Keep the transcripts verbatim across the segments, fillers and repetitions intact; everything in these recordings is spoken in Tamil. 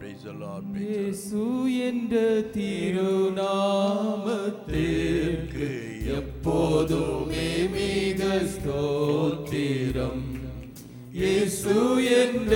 praise the Lord, praise the Lord. இயேசு என்ற திருநாமத்திற்கு எப்போதுமே மிக ஸ்தோத்திரம். இயேசு என்ற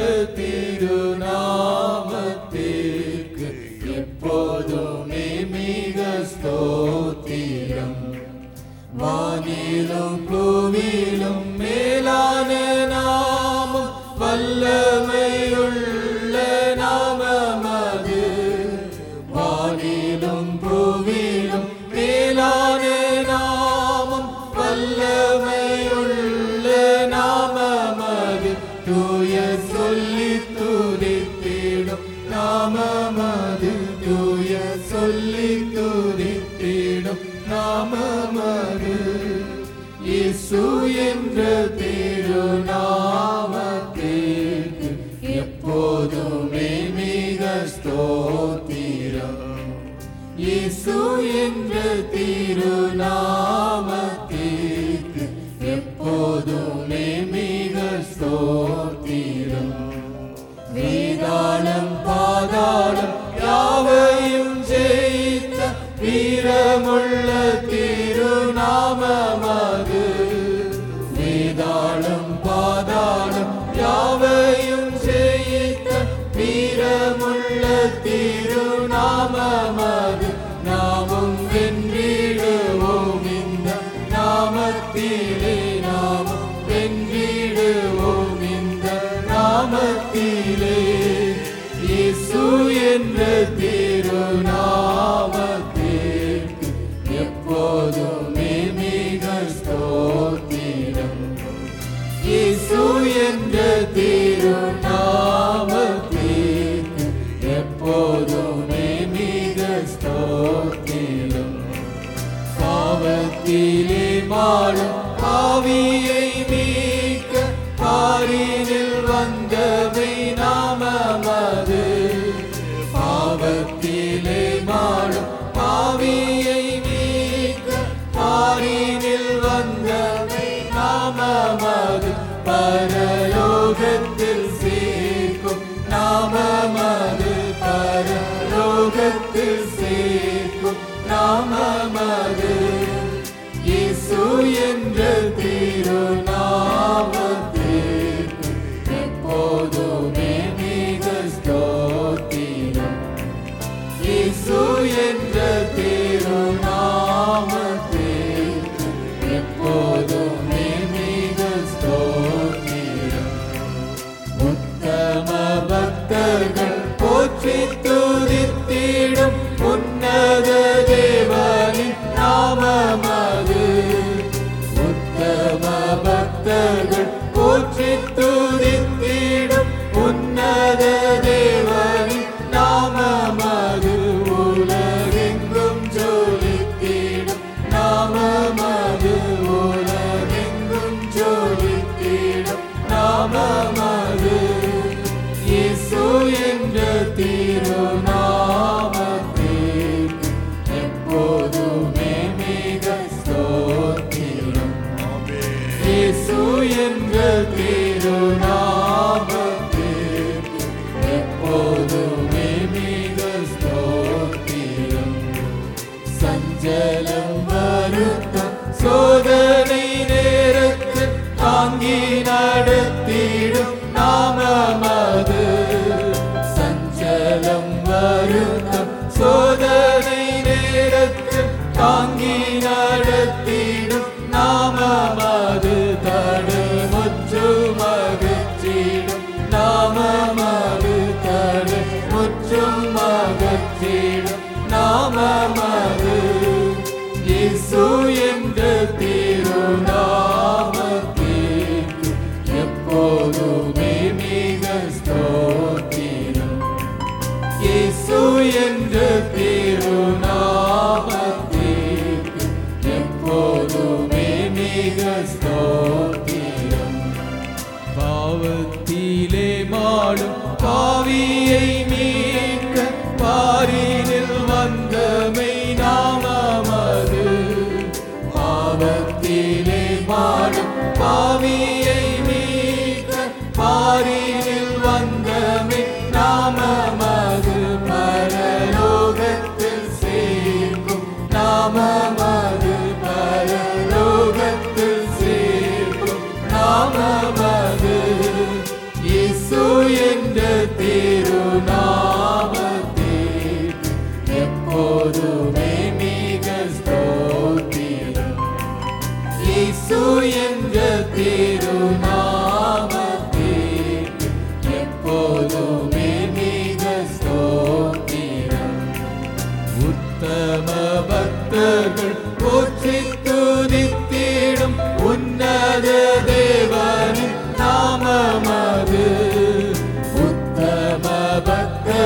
திருநாமத்திற்கு எப்போதுமே மிக ஸ்தோத்திரம். வானிலும் பூவிலும் மேலான நாமம், வல்லமையுள்ள நாமம் அது. வானிலும் பூவிலும் மேலான நாமம், வல்லமையுள்ள நாமம் அது. தூய சொல்லி துதித்திடும் நாமம் அது. தூய சொல்லி துதித்திடும் நாமம் அது. இயேசு என்ற திருநாமத்திற்கு எப்போதுமே மிக ஸ்தோத்திரம். இயேசு என்ற திருநாமத்திற்கு எப்போதுமே மிக ஸ்தோத்திரம். வேதாளம் பாதாளம் யாவையும் ஜெயித்த வீரமுள்ள திருநாமம் அது. வேதாளம் பாதாளம் யாவையும் ஜெயித்த வீரமுள்ள திருநாமம் அது. நாமும் வென்றிடுவோம் இந்த நாமத்திலே, நாமும் வென்றிடுவோம் இந்த நாமத்திலே. இயேசு என்ற திருநாமத்திற்கு எப்போதுமே மிக ஸ்தோத்திரம். இயேசு என்ற திருநாமத்திற்கு எப்போதுமே மிக ஸ்தோத்திரம். பாவத்திலே மாளும் பாவியை மீட்க பாரினில் வந்தவை நாமம் அது. பாவத்திலே மாளும் பாவியை மீட்க பாரினில் வந்தவை நாமம் அது. பரலோகத்தில் சேர்க்கும் நாமம் அது. பரலோகத்தில் சேர்க்கும் நாமம் அது. இயேசு என்ற திருநாமத்திற்கு எப்போதுமே மிக ஸ்தோத்திரம். இயேசு என்ற திருநாமத்திற்கு எப்போதுமே மிக ஸ்தோத்திரம். உத்தம பக்தர்கள் போற்றி துதித்திடும் உன்னத தேவனின் நாமம் அது. உத்தம பக்தர்கள் போற்றி துதித்திடும் உன்னத தேவனின் நாமம் அது. உலகெங்கும் ஜொலித்திடும் நாமம் அது. உலகெங்கும் ஜொலித்திடும் நாமம் அது. இயேசு என்ற திருநாமத்திற்கு எப்போதுமே மிக ஸ்தோத்திரம். இயேசு என்ற திருநாமத்திற்கு எப்போதுமே மிக ஸ்தோத்திரம். சஞ்சலம் வருத்தம் சோதனை நேரத்தில் தாங்கி நடத்திடும் நாமம் அது. சஞ்சலம் வருத்தம் சோதனை நேரத்தில் தாங்கி நடத்திடும் நாமம் அது. தடை முற்றும் அகற்றிடும் நாமம் அது. தடை முற்றும் அகற்றிடும் நாமம் அது. இயேசு என்ற திருநாமத்திற்கு எப்போதுமே மிக ஸ்தோத்திரம். இயேசு என்ற திருநாமத்திற்கு எப்போதுமே மிக ஸ்தோத்திரம். பாவத்திலே மாளும் பாவியை மீட்க பாரினில் வந்தமை நாமம் அது. பாவத்திலே மாளும் பாவியை மீட்க பாரினில் வந்தமை நாமம் அது.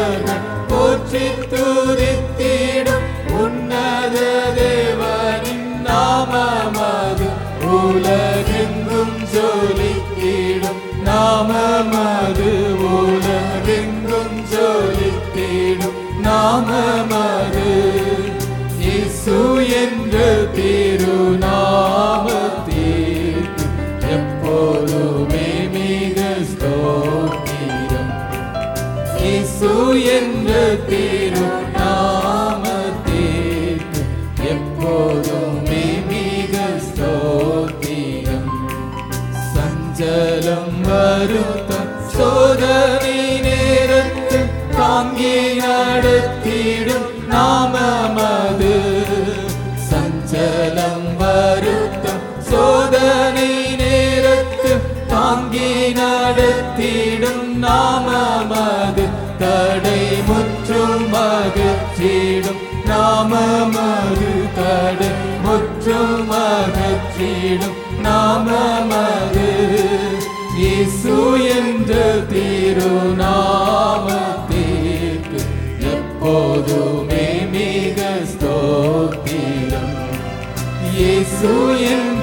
தேவர்கள் போற்றி துதித்திடும் உன்னத தேவனின் நாமமது உலகெங்கும் ஜொலித்திடும் நாமமது உலகெங்கும் ஜொலித்திடும் நாமமது இயேசு என்ற திருநாமத்திற்கு எப்போதுமே மிக ஸ்தோத்திரம். இயேசு என்ற திருநாமத்திற்கு எப்போதுமே மிக ஸ்தோத்திரம். சஞ்சலம் வருத்தம் சோதனை நேரத்தில் தாங்கி நடத்திடும் நாமமது. சஞ்சலம் வருத்தம் சோதனை நேரத்தில் தாங்கி நடத்திடும் நாமமது. தடை முற்றும் அகற்றிடும் நாமமது. தடை முற்றும் அகற்றிடும் நாமமது. இயேசு என்ற திருநாமத்திற்கு எப்போதுமே மிக ஸ்தோத்திரம். இயேசு என்ற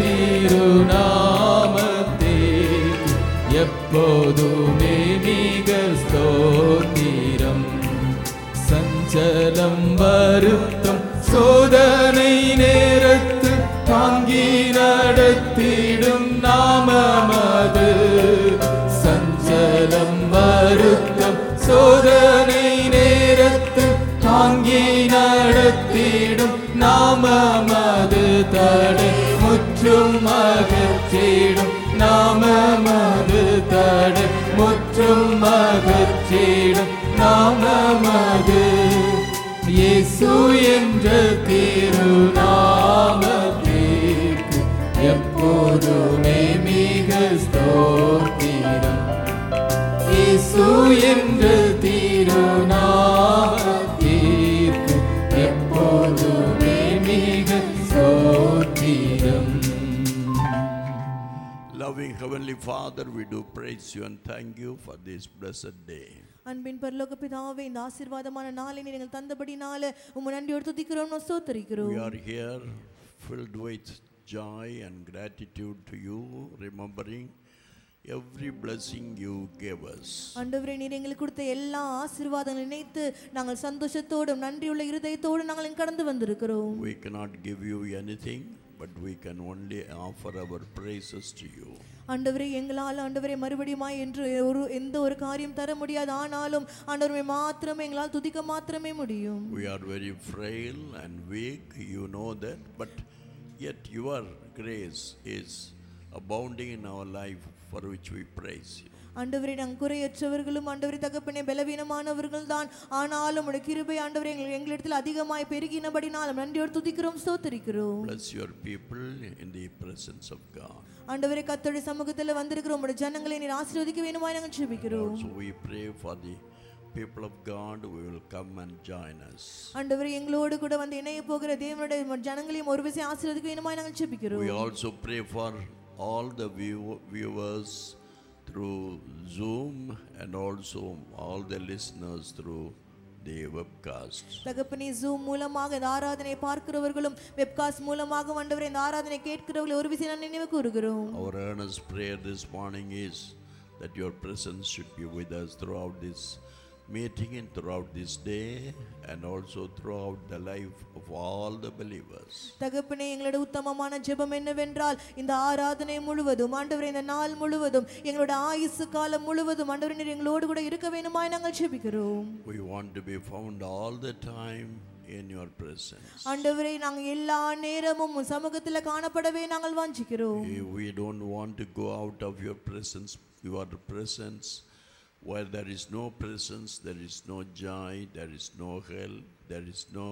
திருநாமத்திற்கு எப்போதுமே மிக ஸ்தோத்திரம். சஞ்சலம் வருத்தம் சோதனை நேரத்து தாங்கி நடத்திடும் நாமமது. சஞ்சலம் வருத்தம் சோதனை நேரத்து தாங்கி நடத்திடும் நாமமது. தடை முற்றும் அகற்றிடும் நாமமது. தடை முற்றும் அகற்றிடும் நாமமது. இயேசு என்ற திருநாமத்திற்கு எப்போதுமே மிக ஸ்தோத்திரம். இயேசு என்ற திருநாமத்திற்கு எப்போதுமே மிக ஸ்தோத்திரம். Loving Heavenly Father, we do praise you and thank you for this blessed day. அன்பின் பரலோக பிதாவே, இந்த ஆசீர்வாதமான நாளை நீங்கள் தந்தபடினால உம்மை நன்றியோடு துதிக்கிறோம், ஸ்தோத்திரிக்கிறோம். We are here filled with joy and gratitude to you, remembering every blessing you gave us. ஆண்டவரே, நீர் எங்களுக்கு கொடுத்த எல்லா ஆசீர்வாதங்களை நினைத்து நாங்கள் சந்தோஷத்தோடும் நன்றியுள்ள இருதயத்தோடு நாங்கள் கடந்து வந்திருக்கிறோம். We cannot give you anything, but we can only offer our praises to you. ஆண்டவரே, எங்களால் ஆண்டவரே மறுபடியுமாய் என்று ஒரு எந்த ஒரு காரியம் தர முடியாது. ஆனாலும் ஆண்டவரே மாத்திரமே எங்களால் துதிக்க மாத்திரமே முடியும். We are very frail and weak, you know that, but yet your grace is abounding in our life, for which we praise you. ஆண்டவரே, நாங்கள் குறையற்றவர்களும் ஆண்டவரே தகப்பனே பலவீனமானவர்கள் தான். ஆனாலும் உடைய கிருபை ஆண்டவரே எங்களிடத்தில் அதிகமாய் பெருகினபடினாலும் நன்றியோடு துதிக்கிறோம், ஸ்தோத்திரிக்கிறோம். Bless your people in the presence of God. ஆண்டவரே, கர்த்தருடைய சமூகத்தில் வந்திருக்கிறோம் உடைய ஜனங்களை நீர் ஆசீர்வதிக்க வேண்டுமாய் நாங்கள் ஜெபிக்கிறோம். Also we pray for the people of God who will come and join us. ஆண்டவரே, எங்களோடு கூட வந்து இணைய போகிற தேவனுடைய ஜனங்களையும் ஒரு விசை ஆசீர்வதிக்க வேண்டுமாய் நாங்கள் ஜெபிக்கிறோம். We also pray for all the view, viewers through Zoom and also all the listeners through the webcast. தகப்பனே, Zoom மூலமாக இந்த ஆராதனை பார்க்கிறவர்களும் வெப்காஸ்ட் மூலமாக ஆண்டவரே இந்த ஆராதனை கேட்கிறவர்கள் ஒரு விசை நான் நினைவு கூறுகிறோம். Our earnest prayer this morning is that your presence should be with us throughout this meeting and throughout this day and also throughout the life of all the believers. தகப்பனே, எங்களுடைய உத்தமமான ஜெபம் என்னவென்றால் இந்த ஆராதனை முழுவதும் ஆண்டவரே இந்த நாள் முழுவதும் எங்களுடைய ஆயுசு காலம் முழுவதும் ஆண்டவரே நீர் எங்களோடு கூட இருக்க வேண்டுமாய் நாங்கள் ஜெபிக்கிறோம். We want to be found all the time in your presence. ஆண்டவரே, நாங்கள் எல்லா நேரமும் உம் சமூகத்தில் காணப்படவே நாங்கள் வாஞ்சிக்கிறோம். We don't want to go out of your presence, your presence. Where there is no presence, there is no joy, there is no help, there is no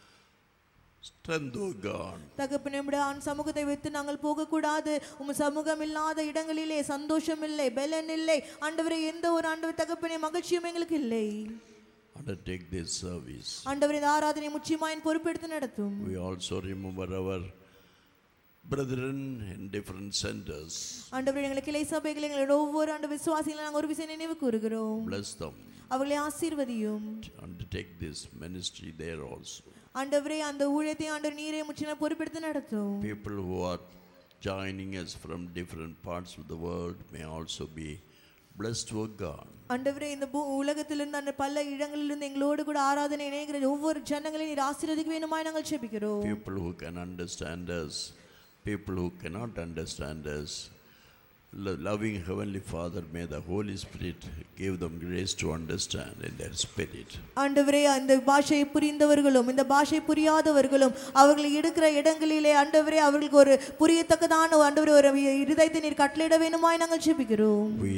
strength, O God. தகப்பனே, உம்முடைய சமூகத்தை விட்டு நாங்கள் போகக்கூடாது. உம் சமூகம் இல்லாத இடங்களிலே சந்தோஷம் இல்லை, பலன் இல்லை. ஆண்டவரே, எந்த ஒரு ஆண்டவர் தகப்பனே மகிழ்ச்சியும் எங்களுக்கு இல்லை. Undertake this service. ஆண்டவரே, இந்த ஆராதனை முற்றிலுமாய் பொறுப்பெடுத்து நடத்தும். We also remember our brethren in different centers. ஆண்டவரே, எங்கள் கிளை சபைகள் எங்களோட ஒவ்வொரு ஆண்டு விசுவாசிகளை நாங்கள் ஒரு விசை நினைவு கூறுகிறோம். Bless them. அவர்களை ஆசீர்வதியும். Undertake this ministry there also. ஆண்டவரே அந்த ஊழியத்தை ஆண்டவர் நீரே முற்றிலும் பொறுப்பெடுத்து நடத்தும். People who are joining us from different parts of the world may also be blessed with God. ஆண்டவரே இந்த உலகத்திலிருந்து அந்த பல இடங்களிலிருந்து எங்களோடு கூட ஆராதனை இணைகிற ஒவ்வொரு ஜனங்களையும் நீர் ஆசீர்வதிக்க வேண்டுமாய் நாங்கள் ஜெபிக்கிறோம். People who can understand us, people who cannot understand us, loving Heavenly Father, may the Holy Spirit give them grace to understand in their spirit. ஆண்டவரே அந்த பாஷையை புரிந்தவர்களும் இந்த பாஷை புரியாதவர்களும் அவர்கள் இருக்கிற இடங்களிலே ஆண்டவரே அவர்களுக்கு ஒரு புரியத்தக்கதான ஆண்டவரே ஒரு இருதயத்தை நீர் கட்டளையிட வேண்டுமாய் நாங்கள் ஜெபிக்கிறோம். We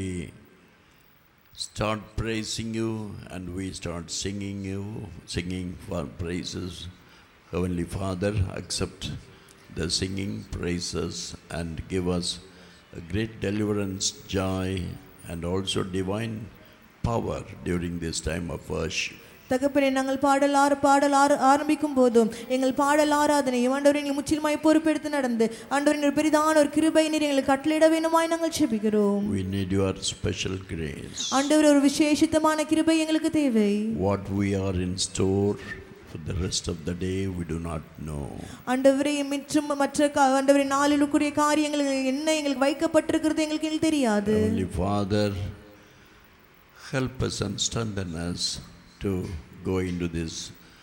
start praising you and we start singing you, singing for praises. Heavenly Father, accept the singing praises and give us a great deliverance, joy, and also divine power during this time of worship. தகப்பனே நாங்கள் பாடல் ஆறு பாடல் ஆறு ஆரம்பிக்கும் போதும் எங்கள் பாடல் ஆராதனையும் ஆண்டவரே நீ முற்றிலுமாய் பொறுப்பெடுத்து நடந்து ஆண்டவரே நீர் பெரிதான ஒரு கிருபை நீர் எங்களுக்கு கட்டளையிட வேண்டுமாய் நாங்கள் ஜெபிக்கிறோம். We need your special grace. ஆண்டவரே ஒரு விசேஷித்தமான கிருபை எங்களுக்கு தேவை. What we are in store for the rest of the day we do not know. ஆண்டவரே மற்றும் மற்ற ஆண்டவரே நாளிலுக்குரிய காரியங்கள் என்ன எங்களுக்கு வைக்கப்பட்டிருக்கிறது எங்களுக்கு தெரியாது. Holy Father, help us and strengthen us to go into this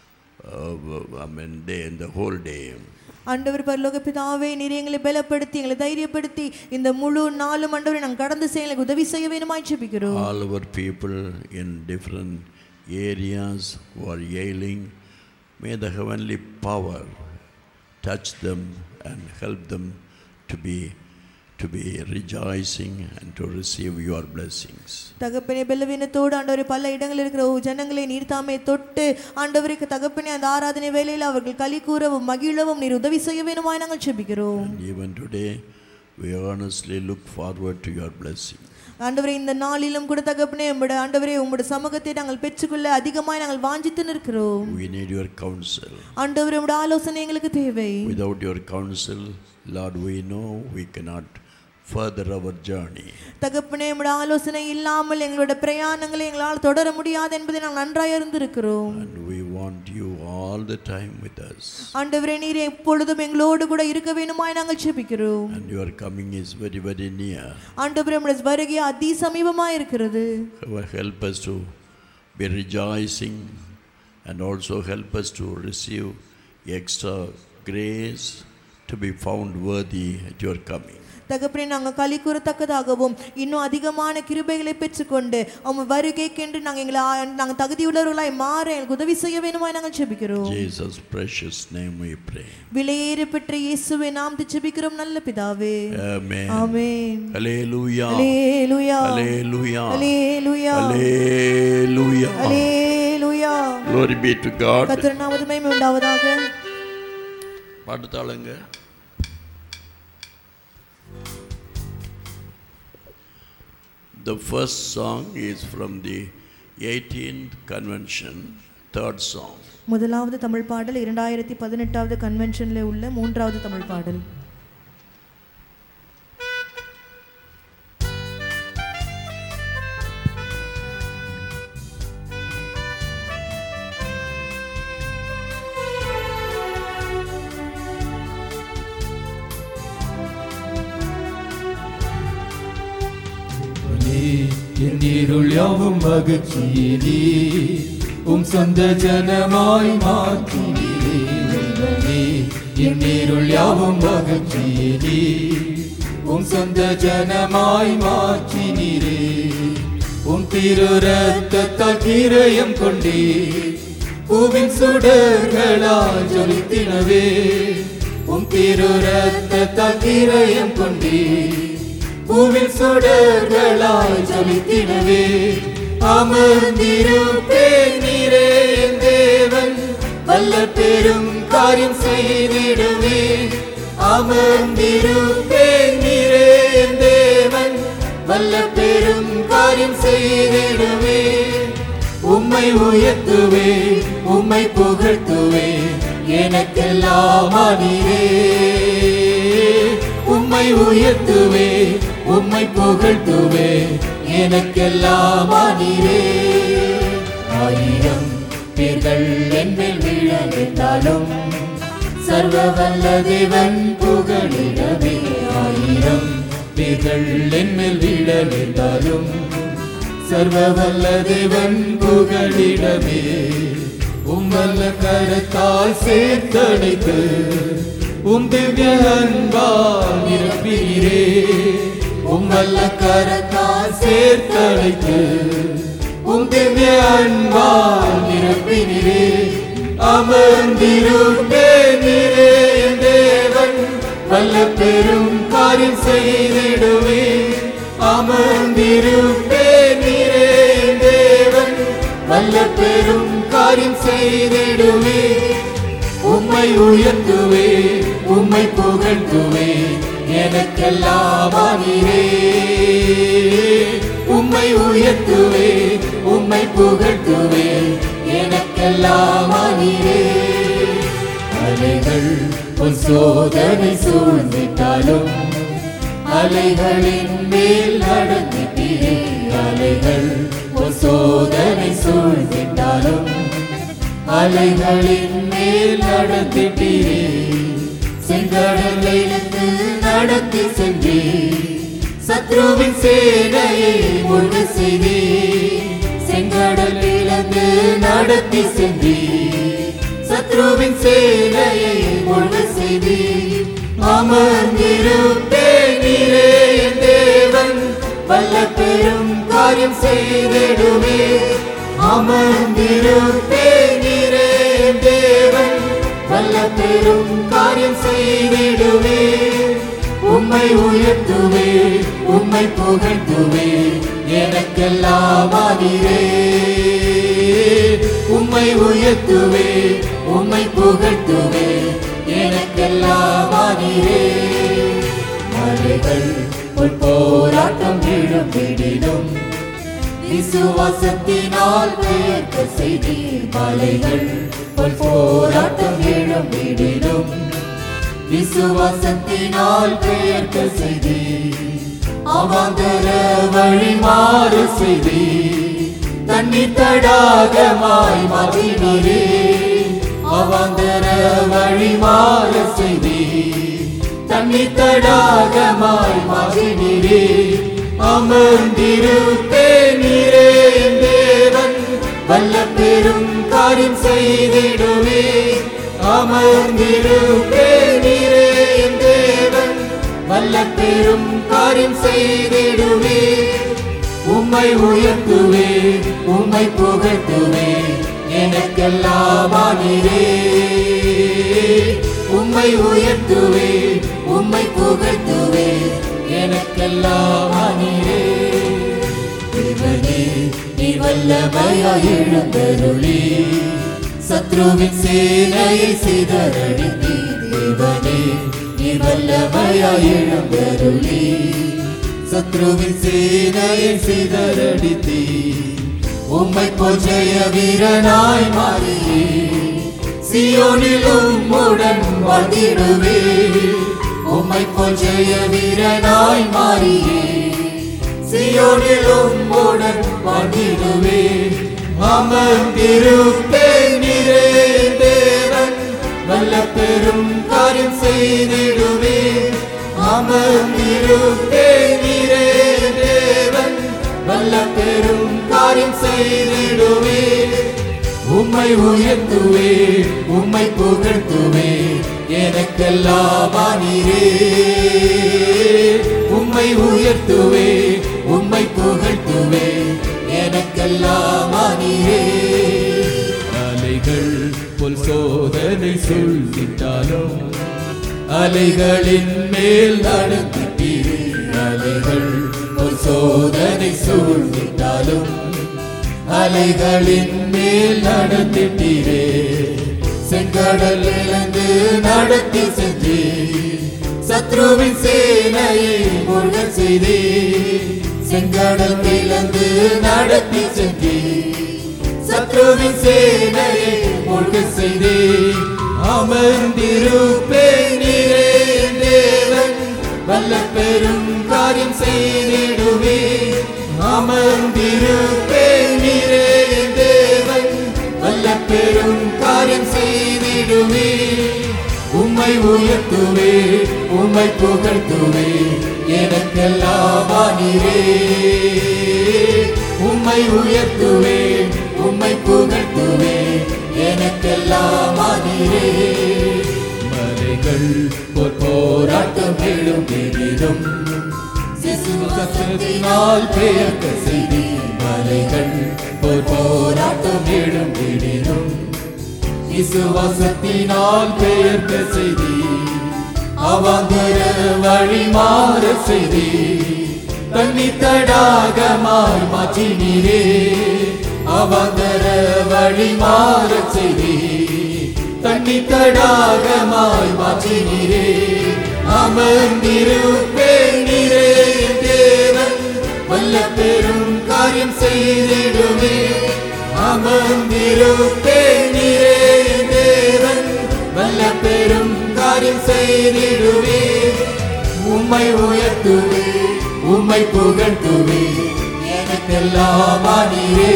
uh, I mean day and the whole day. ஆண்டவர் பரலோக பிதாவே நீர் எங்களை பலப்படுத்தி எங்களை தைரியப்படுத்தி இந்த முழு நாளும் ஆண்டவரே நாங்கள் கடந்து செல்ல எங்களுக்கு உதவி செய்ய வேண்டுமாய் ஜெபிக்கிறோம். All our people in different areas who are ailing, may the heavenly power touch them and help them to be to be rejoicing and to receive your blessings. தகப்பனே பலவீனத்தோடு ஆண்டவரே பல இடங்களில் இருக்கிற ஜனங்களை நீர் தாமே தொட்டு ஆண்டவரே தகப்பனே அந்த ஆராதனை வேளையில் அவர்கள் களி கூறவும் மகிழவும் நீர் உதவி செய்ய வேண்டுமாய் நாங்கள் ஜெபிக்கிறோம். Even today we earnestly look forward to your blessing. ஆண்டவரே இந்த நாளிலும் கூட தகப்பனே உம்முடைய ஆண்டவரே உம்முடைய சமூகத்தை நாங்கள் பெற்றுக்கொள்ள அதிகமாய் நாங்கள் வாஞ்சித்து நிற்கிறோம். We need your counsel. ஆண்டவரே உம்முடைய ஆலோசனை எங்களுக்கு தேவை. Without your counsel, Lord, we know we cannot further our journey. தகப்பனே உம்முடைய ஆலோசனை இல்லாமல் எங்களுடைய பிரயாணங்களை எங்களால் தொடர முடியாது என்பதை நாங்கள் நன்றாய் அறிந்திருக்கிறோம். And we want you all the time with us. ஆண்டவரே நீர் எப்பொழுதும் எங்களோடு கூட இருக்க வேண்டுமாய் நாங்கள் ஜெபிக்கிறோம். And your coming is very very near. ஆண்டவரே உம்முடைய வருகை அதி சமீபமாய் இருக்கிறது. Help us to be rejoicing and also help us to receive extra grace to be found worthy at your coming. தகப்பனே நாங்கள் களி கூறத்தக்கதாகவும் இன்னும் அதிகமான கிருபைகளை பெற்றுக்கொண்டு உம் வருகைக்கென்று நாங்கள் எங்களை நாங்கள் தகுதியுள்ளவர்களாய் மாற எங்களுக்கு உதவி செய்ய வேண்டுமாய் நாங்கள் ஜெபிக்கிறோம். Jesus precious name we pray. விலையேற பெற்ற இயேசுவே நாமத்தில் ஜெபிக்கிறோம் நல்ல பிதாவே. Amen. Amen. Hallelujah. Hallelujah. Hallelujah. Hallelujah. Hallelujah. Hallelujah. Glory be to God. கர்த்தர் நாமத்துக்கு மகிமை உண்டாவதாக. பாட்டு தாளங்க. The first song is from the eighteenth convention, third song. முதலாவது தமிழ் பாடல் இரண்டாயிரத்தி பதினெட்டாவது கன்வென்ஷன்ல உள்ள மூன்றாவது தமிழ் பாடல். என் இருள் யாவும் அகற்றியீரே, உம் சொந்த ஜனமாய் மாற்றினீரே. என் இருள் யாவும் அகற்றியீரே, உம் சொந்த ஜனமாய் மாற்றினீரே. உம் திரு ரத்தத்தால் கிரயம் கொண்டே பூவின் சுடர்களால் ஜொலித்தினவே. உம் திரு ரத்தத்தால் கிரயம் கொண்டே பூவில் சுடர்களாய் ஜொலித்தினவே. அமர்ந்திருப்பேன் நீரே என் தேவன், வல்ல பெரும் காரியம் செய்திடுவே. அமர்ந்திருப்பேன் நீரே என் தேவன், வல்ல பெரும் காரியம் செய்திடுவே. உம்மை உயர்த்துவே உம்மை புகழ்த்துவே எனக்கெல்லாம் நீரே. உம்மை உயர்த்துவே உம்மை புகழ்த்துவே எனக்கெல்லாம் நீரே. ஆயிரம் பேர்கள் என்மேல் விழ நின்றாலும் சர்வ வல்ல தேவன் புகழிடவே. ஆயிரம் பேர்கள் என்மேல் விழ நின்றாலும் சர்வ வல்ல தேவன் புகழிடவே. உம்மல்ல கரத்தால் சேர்த்தடைத்து உம் திவ்ய அன்பால் நிரப்பினீரே. உம்மல்ல கரத்தால் சேர்த்தடைத்து உம் திவ்ய அன்பால் நிரப்பினீரே. அமர்ந்திருப்பேனீரே என் தேவன் வல்ல பெரும் காரியம் செய்திடுவே. அமர்ந்திருப்பேனீரே என் தேவன் வல்ல பெரும் காரியம் செய்திடுவே. உம்மை உயர்த்துவே உம்மை புகழ்த்துவே எனக்கெல்லாம் நீரே. உம்மை உயர்த்துவே உம்மை புகழ்த்துவே எனக்கெல்லாம் நீரே. அலைகள் உன் சோதனை சூழ்ந்திட்டாலும் அலைகளின் மேல் நடந்திட்டீரே. அலைகள் உன் சோதனை சூழ்ந்திட்டாலும் அலைகளின் மேல் நடந்திட்டீரே. செங்கடலிலிருந்து நடத்தி சென்றே சத்ருவின் சேனையை மூழ்க செய்தே. செங்கடலிலிருந்து நடத்தி சென்றே சத்ருவின் சேனையை மூழ்க செய்தே. அமர்ந்திருப்பேனீரே என் தேவன் வல்ல பெரும் காரியம் செய்திடுவே. அமர்ந்திருப்பேனீரே என் தேவன் வல்ல பெரும் காரியம் செய்திடுவே. உம்மை உயர்த்துவே உம்மை புகழ்த்துவே எனக்கெல்லாம் நீரே. உம்மை உயர்த்துவே உம்மை புகழ்த்துவே எனக்கெல்லாம் நீரே. மலைகள் உன் போராட்டம் எழும்பிடினும் விசுவாசத்தினால் பெயர்க்க செய்தீர். மலைகள் உன் போராட்டம் எழும்பிடினும் விசுவாசத்தினால் பெயர்க்க செய்தீர். அவாந்தர வழி மாறு செய்தீர். தண்ணீர் தடாகமாய் மாற்றினீரே. அவாந்தர வழி மாறு செய்தீர். தண்ணீர் தடாகமாய் மாற்றினீரே. அமர்ந்திருப்பேனீரே என் தேவன் வல்ல பெரும் காரியம் செய்திடுவே. அமர்ந்திருப்பேனீரே என் தேவன் வல்ல பெரும் காரியம் செய்திடுவே. உம்மை உயர்த்துவே உம்மை புகழ்த்துவே எனக்கெல்லாம் நீரே. உம்மை உயர்த்துவே உம்மை புகழ்த்துவே எனக்கெல்லாம் நீரே. தேவனே நீ வல்லமையாய் எழுந்தருளி சத்ருவின் சேனையை சிதறடித்தீர். தேவனே நீ வல்லமையாய் எழுந்தருளி சத்ருவின் சேனையை சிதறடித்தீர். உம்மை போல் ஜெய வீரனாய் மாறியே சீயோனிலும் உம்முடன் வாழ்ந்திடுவே. உம்மை போல் ஜெய வீரனாய் மாறியே சீயோனிலும் உம்முடன் வாழ்ந்திடுவே. அமர்ந்திருப்பேனீரே தேவன் வல்ல பெரும் காரியம் செய்திடுவே. அமர்ந்திருப்பேனீரே தேவன் வல்ல பெரும் காரியம் செய்திடுவே. உம்மை உயர்த்துவே உம்மை புகழ்த்துவே எனக்கெல்லாம் நீரே. உம்மை உயர்த்துவே உம்மை புகழ்த்துவே எனக்கெல்லாம் நீரே. அலைகள் போல் சோதனை சூழ்ந்திட்டாலும் அலைகளின் மேல் நடந்திட்டீரே. அலைகள் போல் சோதனை சூழ்ந்திட்டாலும் அலைகளின் மேல் நடந்திட்டீரே. செங்கடலிலிருந்து நடத்தி சென்றே சத்ருவின் சேனையை மூழ்க செய்தே. செங்கடல் பிளந்து நடத்தி சென்றே சத்ருவின் சேனையை மூழ்க செய்தே. அமர்ந்திருப்பேனீரே தேவன் வல்ல பெரும் காரியம் செய்திடுவே. அமர்ந்திருப்பேனீரே தேவன் செய்திடுவே, உம்மை உயர்த்துவே, உம்மை புகழ்த்துவே, எனக்கெல்லாம் நீரே. உம்மை உயர்த்துவே, உம்மை புகழ்த்துவே, எனக்கெல்லாம் நீரே. மலைகள் போர் போராட்டம் எழும் எதிரும் விசுவாசத்தினால் பெயர்க்க செய்தி. மலைகள் போர் போராட்டம் எழும் எதிரும் விசுவாசத்தினால் பெயர்க்க செய்தி. அவாந்தர வழி மாற செய்தி, தண்ணி தடாகமாய் மாற்றினீரே. அவாந்தர வழி மாற செய்தி, தண்ணி தடாகமாய் மாற்றினீரே. அமர்ந்திருப்பேன் நீரே தேவன், வல்ல பெரும் காரியம் செய்திடுவே. அமர்ந்திருப்பேன் நீரே தேவன், வல்ல பெரும் காரியம் செய்திடுவே. உம்மை உயர்த்துவே, உம்மை புகழ்த்துவே, எனக்கெல்லாம் நீரே.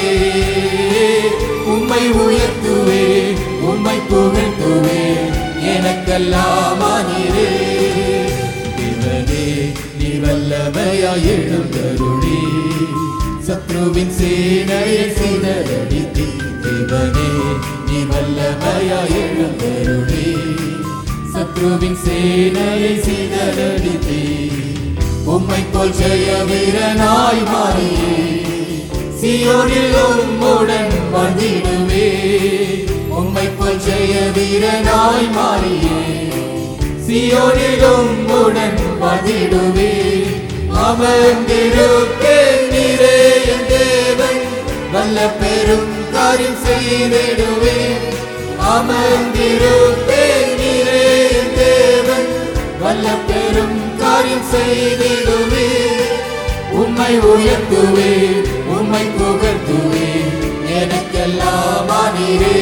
உம்மை உயர்த்துவே, உம்மை புகழ்த்துவே, எனக்கெல்லாம் நீரே. தேவனே நீ வல்லமையாய் எழுந்தருளி, சத்ருவின் சேனையை சிதறடித்தீ. தேவனே நீ வல்லமையாய் எழுந்தருளி, சத்ருவின் சேனையை சிதறடித்தீ. உம்மை போல் ஜெய வீரனாய் மாறியே, சீயோனில் உம்முடன் வாழ்ந்திடுவே. உம்மை போல் ஜெய வீரனாய் மாறியே, சீயோனில் உம்முடன் வாழ்ந்திடுவே. அமர்ந்திருப்பேன் நீரே என் தேவன், வல்ல பெரும் காரியம் செய்திடுவே. அமர்ந்திருப்பேன் நீரே என் தேவன், வல்ல பெரும் காரியம் செய்திடுவே. உம்மை உயர்த்துவே, உம்மை புகழ்த்துவே, எனக்கெல்லாம் நீரே.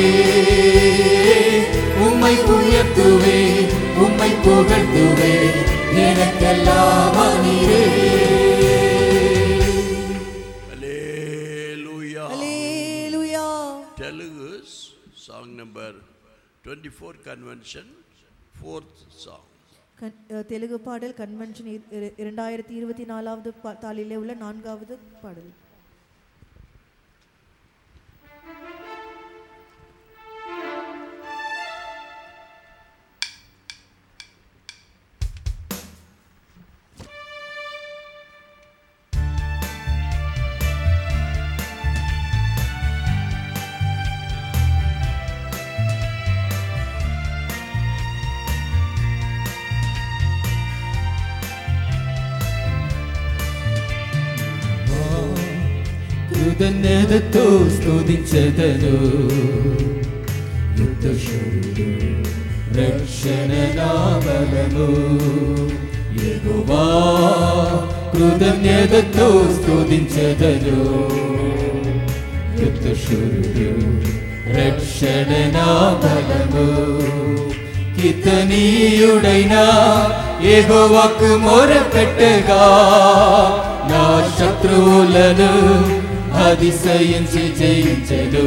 உம்மை உயர்த்துவே, உம்மை புகழ்த்துவே, எனக்கெல்லாம் நீரே. Hallelujah. Hallelujah. Telugu song number twenty-four convention, fourth song. Telugu பாடல் கன்வென்ஷன் இரண்டாயிரத்தி இருபத்தி நாலாவது தாளிலே உள்ள நான்காவது பாடல். కృతజ్ఞతతో స్తుతించెదను, యుద్ధశూరుడు రక్షణ నామము. యెహోవా కృతజ్ఞతతో స్తుతించెదను, యుద్ధశూరుడు రక్షణ నామము. కీర్తనీయుడైన యెహోవాకు మొరపెట్టగా, నా శత్రువులను అతిశయించి జయించెను.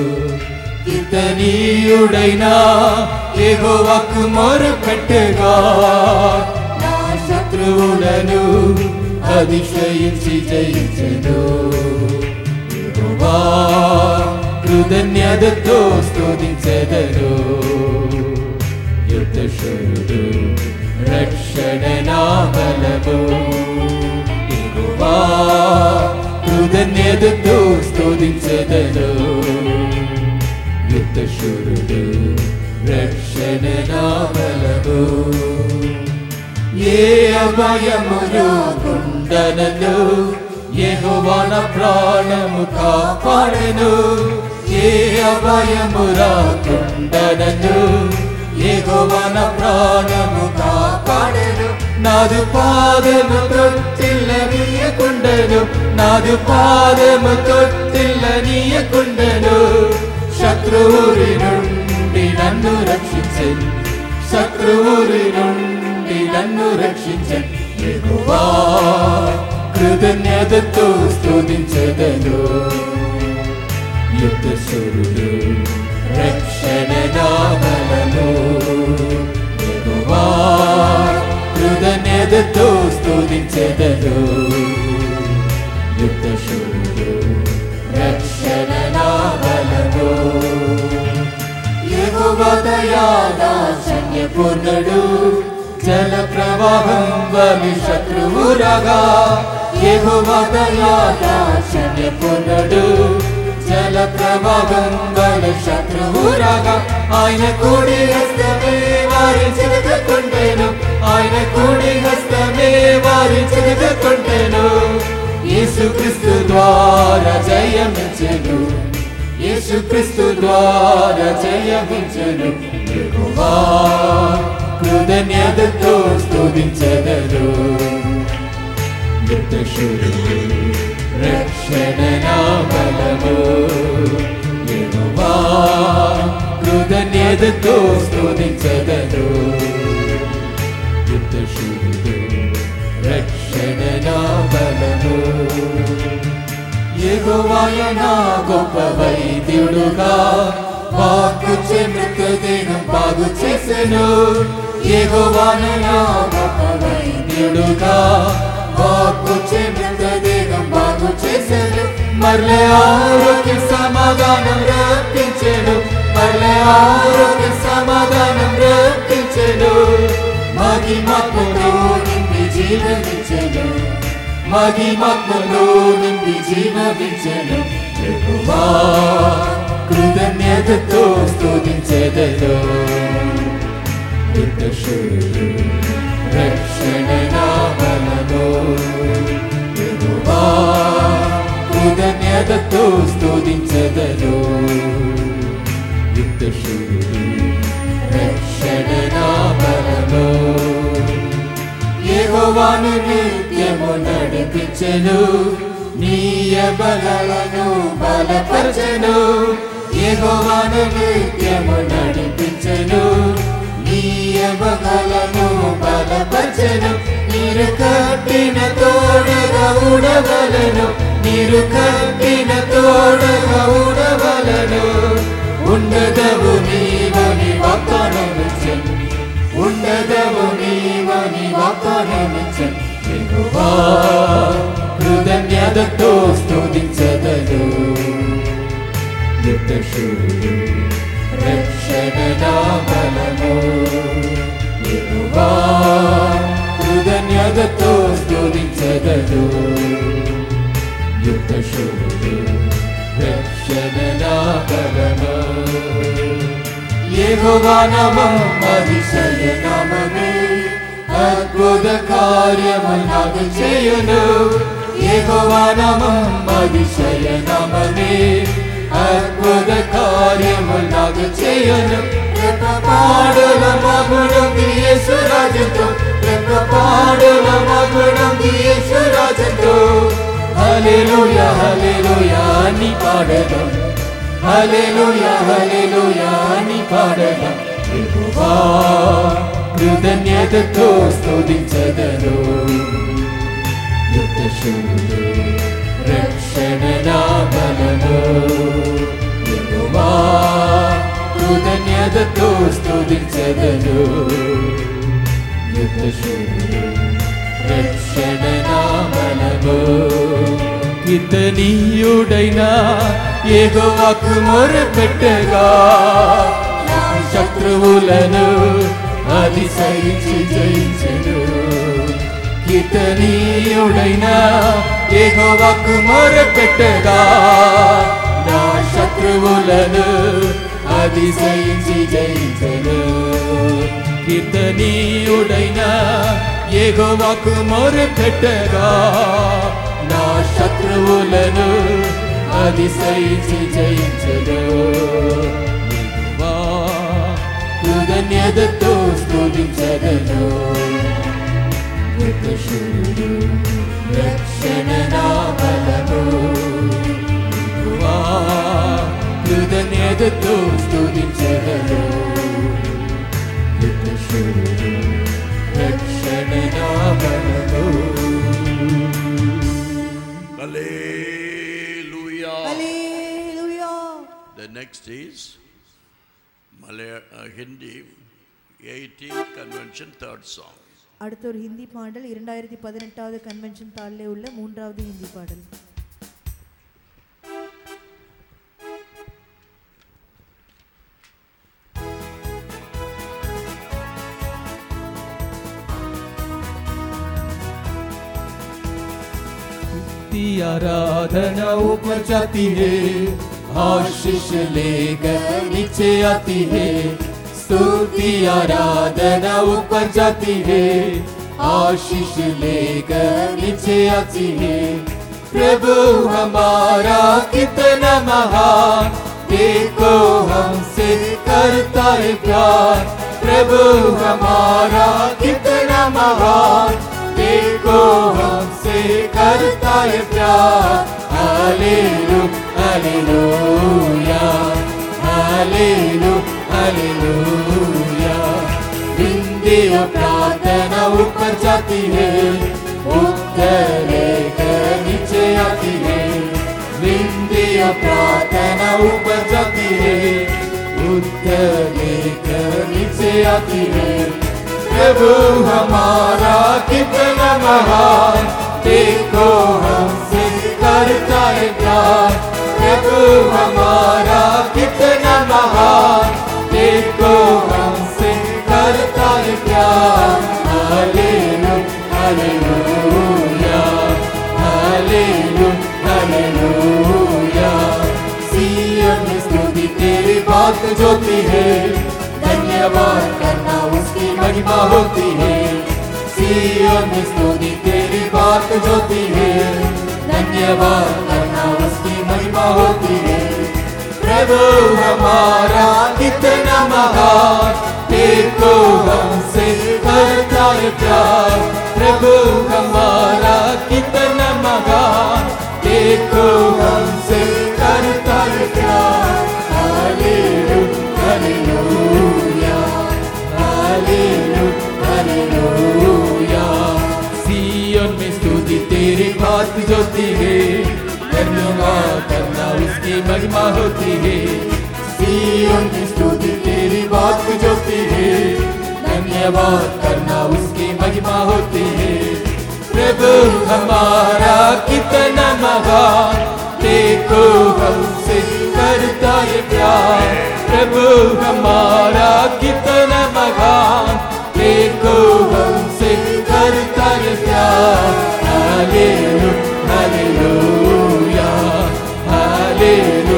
కీర్తనీయుడైన యెహోవాకు మొరపెట్టగా, నా శత్రువులను అతిశయించి జయించెను. యెహోవా కృతజ్ఞతతో స్తుతించెదను, యుద్ధశూరుడు రక్షణ నామము. యెహోవా కృతజ్ఞతతో స్తుతించెదను, యుద్ధశూరుడు రక్షణ నామము. ఏ అభయము రాకుండనను, యెహోవా నా ప్రాణము కాపాడెను. ఏ అభయము రాకుండనను, యెహోవా నా ప్రాణము కాపాడెను. నాదు పాదము తొట్టిల్ల నీయకుండెను, నాదు పాదము తొట్టిల్ల నీయకుండెను. శత్రువురి నుండి నన్ను రక్షించెను, శత్రువురి నుండి నన్ను రక్షించెను. యెహోవా కృతజ్ఞతతో స్తుతించెదను, యుద్ధశూరుడు రక్షణ నామము. స్తుతించెదను యుద్ధశూరుడు రక్షణ నా బలము యెహోవా దయాదాక్షిణ్యపూర్ణుడు జల ప్రవాహం వలి శత్రువురాగా యెహోవా దయాదాక్షిణ్యపూర్ణుడు జల ప్రవాహం వలి శత్రువురాగా ఆయన కుడి హస్తమే వారి చిరగకుండెను ఆయన కుడి హస్తమే వారి చిరగకుండెను యేసుక్రీస్తు ద్వారా జయమిచ్చెను యేసుక్రీస్తు ద్వారా జయమిచ్చెను యెహోవా కృతజ్ఞతతో స్తుతించెదను యుద్ధశూరుడు రక్షణ నా బలము యెహోవా కృతజ్ఞతతో స్తుతించెదను యుద్ధశూరుడు రక్షణ నా బలము యెహోవాయ నా గొప్ప వైద్యుడుగా వాక్కుచే మృతదేహం బాగు చేసెను యెహోవాను నా గొప్ప వైద్యుడుగా వాక్కుచే మృతదేహం బాగు చేసెను మరలే ఆరోగ్య సమాధానం రప్పించెను మరలే ఆరోగ్య సమాధానం రప్పించెను మహిమతో నింపి జీవమిచ్చెను మహిమతో నింపి జీవమిచ్చెను యెహోవా కృతజ్ఞతతో స్తుతించెదను యుద్ధశూరుడు రక్షణ నా బలము యెహోవా కృతజ్ఞతతో స్తుతించెదను యుద్ధశూరుడు రక్షణ నా బలము యెహోవాను నిత్యము నడిపించెను నీయ బలలను బలపరచెను యెహోవాను నిత్యము నడిపించెను నీయ బలలను బలపరచెను నీరు కట్టిన తోడగా ఉడవలను నీరు కట్టిన తోడగా ఉడవలను ఉండదవు నీవని వాగ్దానమిచ్చెను ఉండదవు నీవని వాగ్దానమిచ్చెను యెహోవా కృతజ్ఞతతో స్తుతించెదను యుద్ధశూరుడు రక్షణ నా బలము యెహోవా కృతజ్ఞతతో స్తుతించెదను యుద్ధశూరుడు రక్షణ నా బలము యెహోవా నామం అతిశయ నామమే అద్భుత కార్యములు నాకు చేయును యెహోవా నామం అతిశయ నామమే అద్భుత కార్యములు నాకు చేయును పాడుల మగుడం యేసు రాజుతో పాడుల మగుడం యేసు రాజుతో హల్లెలూయా హల్లెలూయా అని పాడదాం హల్లెలూయా హల్లెలూయా అని పాడదాం యెహోవా కృతజ్ఞతతో స్తుతించెదను యుద్ధశూరుడు రక్షణ నా బలము యెహోవా కృతజ్ఞతతో స్తుతించెదను యుద్ధశూరుడు రక్షణ నా బలము కీర్తనీయుడైన యెహోవాకు మొరపెట్టగా శత్రువులను అతిశయించి జయించెను కీర్తనీయుడైన యెహోవాకు మొరపెట్టగా నా శత్రువులను అతిశయించి జయించెను కీర్తనీయుడైన యెహోవాకు మొరపెట్టగా నా శత్రువులను అతిశయించి జయించెను యెహోవా కృతజ్ఞతతో స్తుతించెదను యుద్ధశూరుడు రక్షణ నా బలము యెహోవా కృతజ్ఞతతో స్తుతించెదను యుద్ధశూరుడు రక్షణ నా బలము Hallelujah. Hallelujah. The next is Malay, uh, Hindi eighteenth Convention, third song. அடுத்த ஒரு ஹிந்தி பாடல் இரண்டாயிரத்தி பதினெட்டாவது கன்வென்ஷன் தாளிலே உள்ள மூன்றாவது ஹிந்தி பாடல். आराधना ऊपर जाती है, आशीष लेकर नीचे आती है। स्तुति आराधना ऊपर जाती है, आशीष लेकर नीचे आती है। प्रभु हमारा कितना महान, देखो हमसे करता है प्यार। प्रभु हमारा कितना महान, देखो हमसे करता है प्यार। Hallelujah hallelujah hallelujah hallelujah. विंध्य प्रार्थना ऊपर जाती है, उत्तर लेकर नीचे आती है। विंध्य प्रार्थना ऊपर जाती है, उत्तर लेकर नीचे आती है। प्रभु हमारा कितना महान, देखो हमसे करता है प्यार। प्रभु हमारा कितना महान, देखो हमसे करता है प्यार। Hallelujah hallelujah hallelujah hallelujah. Zion में स्तुति तेरी बात जोती है, धन्यवाद करना उसकी महिमा होती है। सिय्योन में स्तुति तेरी बात जोती है, धन्यवाद करना उसकी महिमा होती है। प्रभु हमारा कितना महान, देखो हमसे करता है प्यार। प्रभु हमारा कितना महान, देखो हमसे करता है प्यार। Hallelujah hallelujah hallelujah hallelujah. Zion में स्तुति तेरी बात जोती है, धन्यवाद करना उसकी महिमा होती है। सिय्योन में स्तुति तेरी बात जोती है, धन्यवाद करना उसकी महिमा होती है। प्रभु हमारा कितना महान, देखो हमसे करता है प्यार। प्रभु हमारा कितना महान, देखो हमसे करता है प्यार। Hallelujah hallelujah hallelujah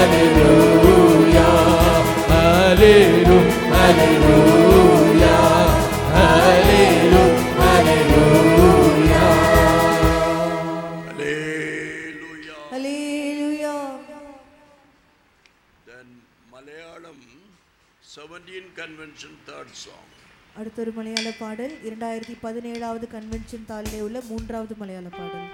hallelujah hallelujah hallelujah hallelujah hallelujah Hallelujah. ஹல்லேலூயா. Then Malayalam seventeen convention third song. அடுத்த ஒரு மலையாள பாடல் இரண்டாயிரத்தி பதினேழாவது கன்வென்ஷன் தாளிலே உள்ள மூன்றாவது மலையாள பாடல்.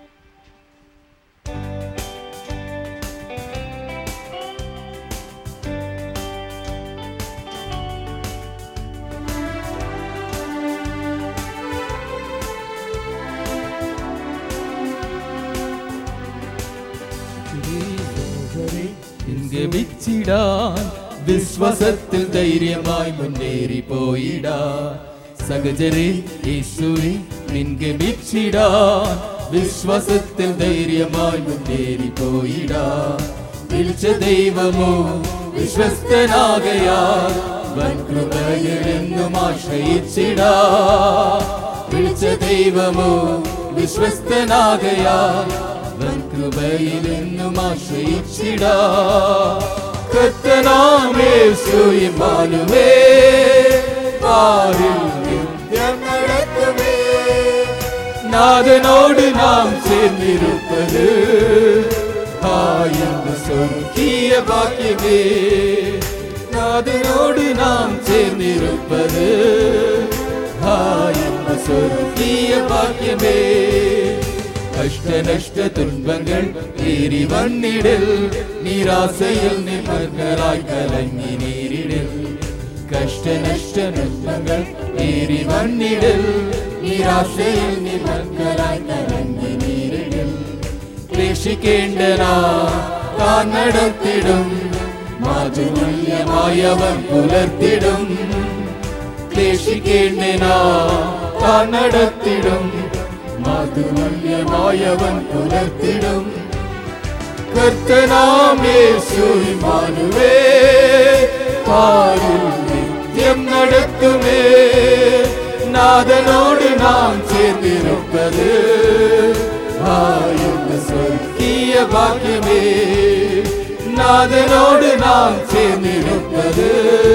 ഇങ്ങെ വിച്ചിടാൻ വിശ്വാസത്തിൽ ധൈര്യമായി മുന്നേറി പോയിടാ. സഹചരെ യേശുവേ നിൻകെ വിച്ചിടാൻ വിശ്വാസത്തിൽ ധൈര്യമായി മുന്നേറി പോയിടാ. വിളിച്ച ദൈവമോ വിശ്വസ്തനാകയാൽ വൻകൃപയിൽ എന്നും ആശ്രയിച്ചിടാ. വിളിച്ച ദൈവമോ വിശ്വസ്തനാകയാൽ വൻകൃപയിൽ എന്നും ആശ്രയിച്ചിടാ. കർത്തനാം യേശു ഇമ്മാനുവേൽ പാരിൽ നിത്യം നടത്തുമേ. നാഥനോട് നാം ചേർന്നിരുപ്പത് ആയെന്ന് സ്വർഗീയ ഭാഗ്യമേ. നാഥനോട് നാം ചേർന്നിരുപ്പത് ആയെന്ന് സ്വർഗീയ ഭാഗ്യമേ. കഷ്ടനഷ്ട തുன்பങ്ങൾ ഏറി വന്നിടൽ, നിരാശയിൽ നിമഗ്നരായി കലങ്ങി നേരിടൽ. കഷ്ടനഷ്ട തുன்பങ്ങൾ ഏറി വന്നിടൽ, നിരാശയിൽ നിമഗ്നരായി കലങ്ങി നേരിടൽ. ക്ലേശിക്കേണ്ടനാ താൻ നടത്തിടും, മാധുര്യമായവൻ പുലർത്തിടും. ക്ലേശിക്കേണ്ടനാ தான் நடத்திடும், மதுவல்யமாயவன் புலர்த்திடும். கர்த்தனாம் இயேசு இம்மானுவேல், பாரில் நித்தியம் நடத்துமே. நாதனோடு நாம் சேர்ந்திருப்பது ஆயுத சொர்க்கிய பாக்கியமே. நாதனோடு நாம் சேர்ந்திருப்பது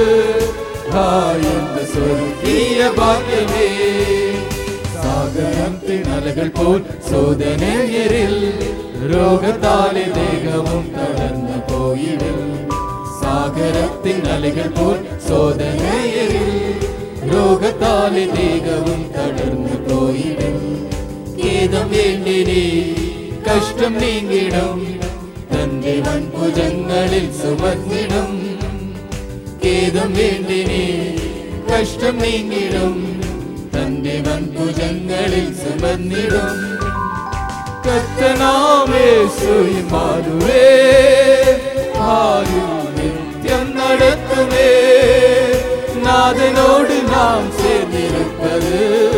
ஆயுத சொர்க்கிய பாக்கியமே. சாகரத்தின் அலைகள் போல் சோதனையரில், ரோகத்தாலே தேகமும் தளர்ந்து போயிடும். சாகரத்தின் அலைகள் போல் சோதனையரில், ரோகத்தாலே தேகமும் தளர்ந்து போயிடும். கேதம் வேண்டினே கஷ்டம் நீங்கிடும், தந்தைவன் புஜங்களில் சுமந்திடும். கேதம் வேண்டினே கஷ்டம் நீங்கிடும், தந்தைவன் புஜங்களில் சுமந்திடும். கர்த்தனாம் இயேசு இம்மானுவேல், பாரில் நித்தியம் நடத்துமே. நாதனோடு நாம் சேர்ந்திருப்பது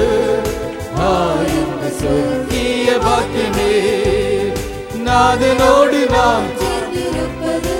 ஆயுத சொர்க்கிய பாக்கியமே. நாதனோடு நாம் சேர்ந்திருப்பது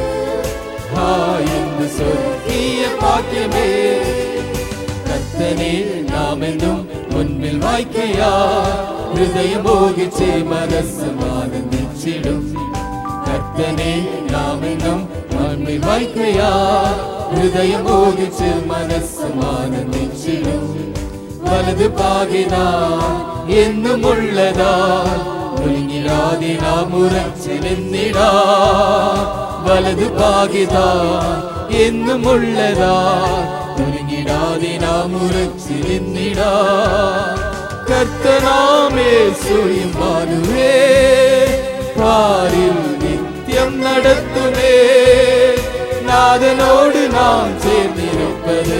ஆயுத சொர்க்கிய பாக்கியமே. கர்த்தனே நாம் என்னும் முன்பில் வாய்க்கையா, ஹிருதயம் மோகிச்சே மனசு ஆனந்திச்சிடும். கர்த்தனே நாம் என்னும் முன்பில் வாய்க்கையா, ஹிருதயம் மோகிச்சு மனசு ஆனந்திச்சிடும். வலது பாகினா என்னும் உள்ளதா, ஒழுங்கிடாதே நாம் உரைச்சு நின்னிடா. வலது பாகிதா என்னும் உள்ளதா, ஒழுங்கிடாதே நாம் உரைச்சு நின்னிடா. கர்த்தனாம் இயேசு இம்மானுவேல், பாரில் நித்தியம் நடத்துமே. நாதனோடு நாம் சேர்ந்திருப்பது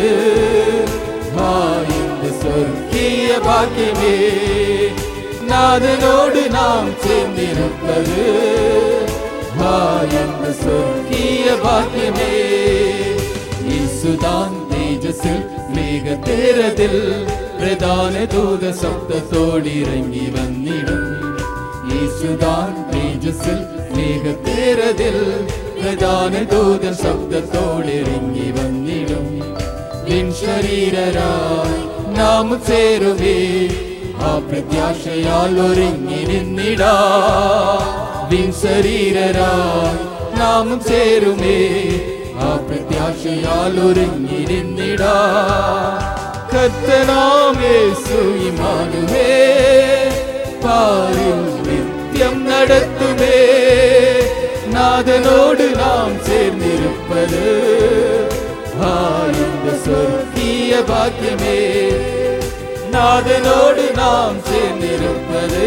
ஆயுத சொர்க்கிய பாக்கியமே. நாதனோடு நாம் சேர்ந்திருப்பது ஆயுத சொர்க்கிய பாக்கியமே. இயேசுதான் தேஜஸில் மேக தேரதில், பிரதான தூத சப்தத்தோடு இறங்கி வந்திடும். இயேசுதான் தேஜஸில் மேக தேரதில், பிரதான தூத சப்தத்தோடு இறங்கி வந்திடும். வின் ஷரீரராய் நாம் சேருவே, அப்பிரத்யாசையால் ஒருங்கி நின்னிடா. வின் ஷரீரராய் நாம் சேருமே, அப்பிரத்யாசையால் ஒருங்கி நின்னிடா. கர்த்தனாம் இயேசு இம்மானுவேல், பாரில் நித்தியம் நடத்துமே. நாதனோடு நாம் சேர்ந்திருப்பது ஆயுத சொர்க்கிய பாக்கியமே. நாதனோடு நாம் சேர்ந்திருப்பது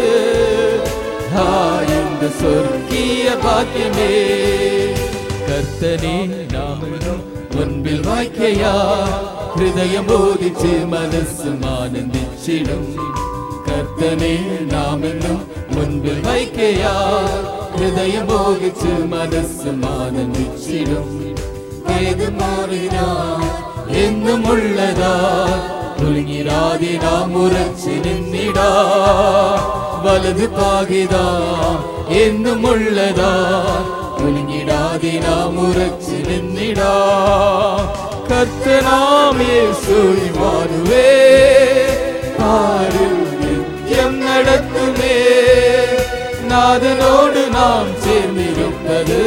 ஆயுத சொர்க்கிய பாக்கியமே. கர்த்தனே நாம் முன்பில் வாய்க்கையா, ஹிருதயம் போதிச்சு மனசு ஆனந்திச்சிடும். கர்த்தனே நாம் என்னும் முன்பில் வைக்கையா, ஹிருதயம் போகிச்சு மனசு ஆனந்திச்சிடும். ஏது மாறினா என்னும் உள்ளதா, ஒழுங்கிராதே நாம் உரைச்சு நின்னிடா. வலது பாகிதா என்னும் உள்ளதா, ஒழுங்கிடாதே நாம் உரைச்சு நின்னிடா. கர்த்தனாம் இயேசு இம்மானுவேல், பாரில் நித்தியம் நடத்துமே. நாதனோடு நாம் சேர்ந்திருப்பது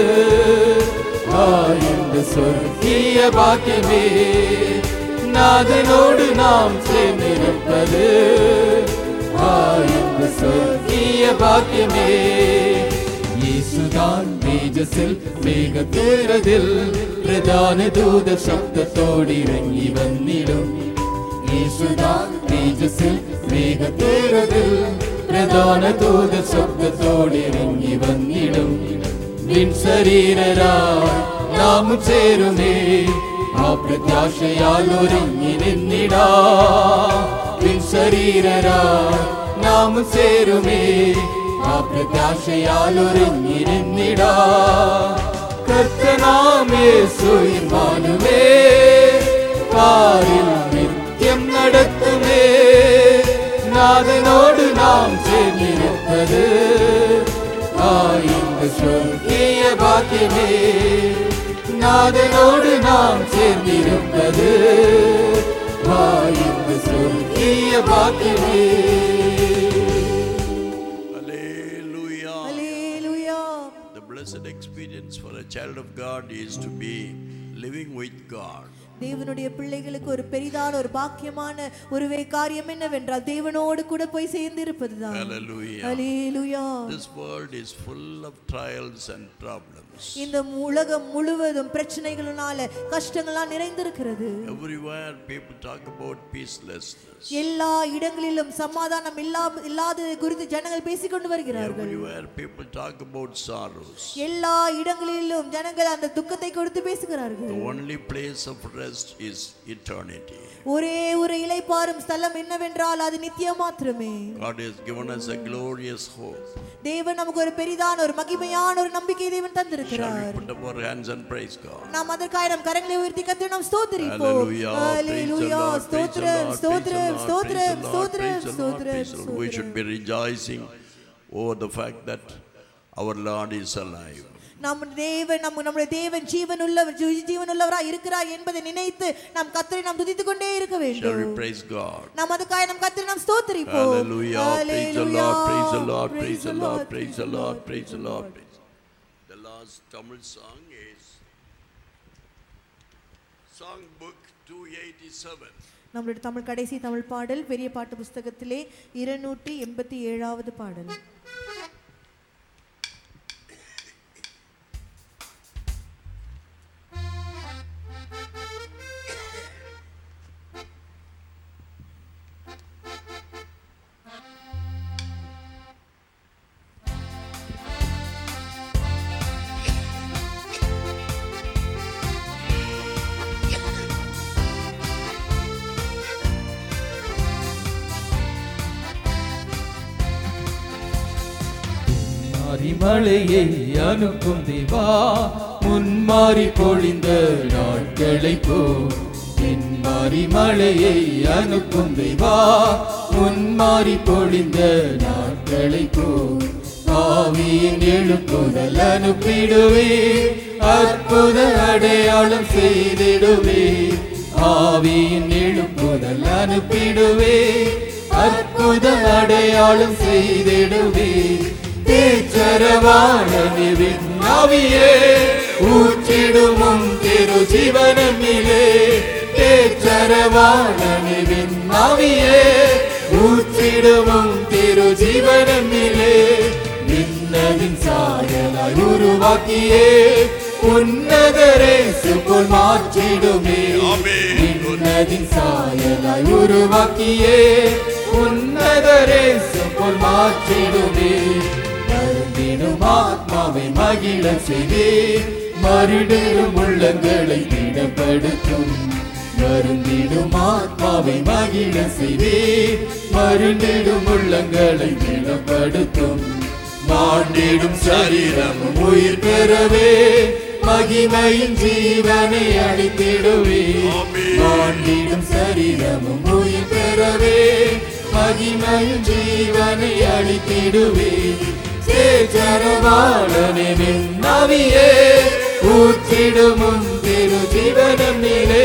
ஆயுத சொர்க்கிய பாக்கியமே. நாதனோடு நாம் சேர்ந்திருப்பது ஆயுத சொர்க்கிய பாக்கியமே. இயேசுதான் தேஜஸில் மேக தேரதில், பிரதான தூத சப்தத்தோடு இறங்கி வந்திடும். இயேசுதான் தேஜஸில் மேக தேரதில், பிரதான தூத சப்தத்தோடு இறங்கி வந்திடும். வின் ஷரீரராய் நாம் சேருமே, அப்பிரத்யாசையால் ஒருங்கி நின்னிடா. வின் ஷரீரராய் நாம் சேருமே, அப்பிரத்யாசையால் ஒருங்கி நின்னிடா. கர்த்தனாம் இயேசு இம்மானுவேல், பாரில் நித்தியம் நடத்துமே. நாதனோடு நாம் சேர்ந்திருப்பது இந்த சொர்க்கிய பாக்கியமே. நாதனோடு நாம் சேர்ந்திருப்பது இந்த சொர்க்கிய பாக்கியமே. Hallelujah. Hallelujah. The blessed experience for a child of God is to be living with God. தேவனுடைய பிள்ளைகளுக்கு ஒரு பெரிதான ஒரு பாக்கியமான ஒரு காரியம் என்னவென்றால் தேவனோடு கூட போய் சேர்ந்து இருப்பதுதான். Hallelujah. Hallelujah. This world is full of trials and problems. இந்த உலகம் முழுவதும் பிரச்சனைகளால கஷ்டங்களால் நிறைந்திருக்கிறது. Everywhere people talk about peacelessness. எல்லா இடங்களிலும் சமாதானம் இல்லாதது குறித்து ஜனங்கள் பேசிக்கொண்டு வருகிறார்கள். Everywhere people talk about sorrows. எல்லா இடங்களிலும் ஜனங்கள் அந்த துக்கத்தை குறித்து பேசுகிறார்கள். The only place of rest is eternity. ஒரே ஒரு இளைப்பாறும் ஸ்தலம் என்னவென்றால் அது நித்தியம் மாத்திரமே. God has given us a glorious hope. தேவன் நமக்கு ஒரு பெரிதான ஒரு மகிமையான ஒரு நம்பிக்கை தேவன் தந்திருக்கிறார். Shall we put up our hands and praise God? நாம் அதற்காக நம் கரங்களை உயர்த்தி கர்த்தரை நாம் ஸ்தோத்திரிப்போம். Hallelujah. Hallelujah. ஸ்தோத்திரம் ஸ்தோத்திரம் ஸ்தோத்திரம் ஸ்தோத்திரம் ஸ்தோத்திரம். We should be rejoicing over the fact that our Lord is alive. நம் தேவன் நம்ம நம்முடைய தேவன் ஜீவன் உள்ளவர் ஜீவன் உள்ளவராய் இருக்கிறார் என்பதை நினைத்து நாம் கர்த்தரை நாம் துதித்துக் கொண்டே இருக்க வேண்டும். Shall we praise God? நாம் அதுக்காக நம் கர்த்தரை நாம் ஸ்தோத்திரிப்போம். Hallelujah. Praise the Lord. Praise the Lord. Praise the Lord. Praise the Lord. Praise the Lord. The last Tamil song is Song Book two eighty-seven. நம்மளுடைய தமிழ் கடைசி தமிழ் பாடல் பெரிய பாட்டு புத்தகத்திலே இருநூற்று எண்பத்தி ஏழாவது பாடல். மழையை அனுப்பும் தேவா முன்மாறி பொழிந்த நாட்களை போ. பின்மாறி மழையை அனுப்பும் தேவா முன்மாறி பொழிந்த நாட்களை போ. ஆவியின் எழுப்புதல் அனுப்பிடுவே அற்புத அடையாளம் செய்திடுவே. ஆவியின் எழுப்புதல் அனுப்பிடுவே அற்புத அடையாளம் செய்திடுவே. தேச்சரவாளனின் ஆவியே ஊற்றிடுமும் திரு ஜீவனமிலே. தேச்சரவாளனின் ஆவியே ஊற்றிடுமும் திரு ஜீவனமிலே. விண்ணதின் சாயலாய் உருவாக்கியே உன்னதரேசு போல் மாற்றிடுமே. விண்ணதின் சாயலாய் உருவாக்கியே உன்னதரேசு போல் மாற்றிடுமே. மருந்திடும் ஆத்மாவை மகிழ செய்தே மருடிடும் உள்ளங்களை திடப்படுத்தும். மருந்திடும் ஆத்மாவை மகிழ செய்தே மருண்டிடும் உள்ளங்களை திடப்படுத்தும். மாண்டிடும் சரீரமும் உயிர் பெறவே மகிமையின் ஜீவனை அளித்திடுவே. மாண்டிடும் சரீரமும் உயிர் பெறவே மகிமையின் ஜீவனை அளித்திடுவே. தேச்சரவாளனின் ஆவியே ஊற்றிடுமும் திரு ஜீவனமிலே.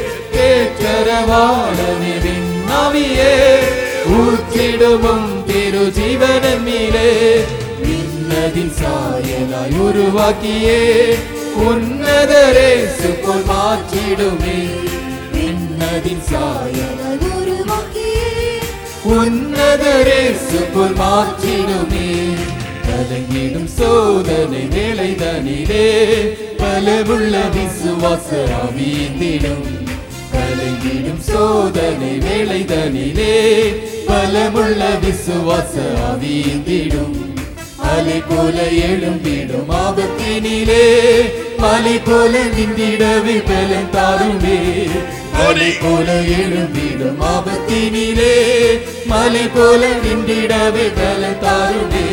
தேச்சரவாளனின் ஆவியே ஊற்றிடுமும் திரு ஜீவனமிலே. விண்ணதின் சாயலாய் உருவாக்கியே உன்னதரேசு போல் மாற்றிடுமே. விண்ணதின் சாயலாய் உருவாக்கியே உன்னதரேசு போல் மாற்றிடுமே. கலங்கிடும் சோதனை வேளைதனிலே பலமுள்ள விசுவாச ஆவியிந்திடும். கலங்கிடும் சோதனை வேளைதனிலே பலமுள்ள விசுவாச ஆவியிந்திடும். அலை போல எழும்பிடும் ஆபத்தினிலே மலை போல நின்றிடவே பலன் தாருமே. அலை போல எழும்பிடும் ஆபத்தினிலே மலை போல நின்றிடவே பலன் தாருமே.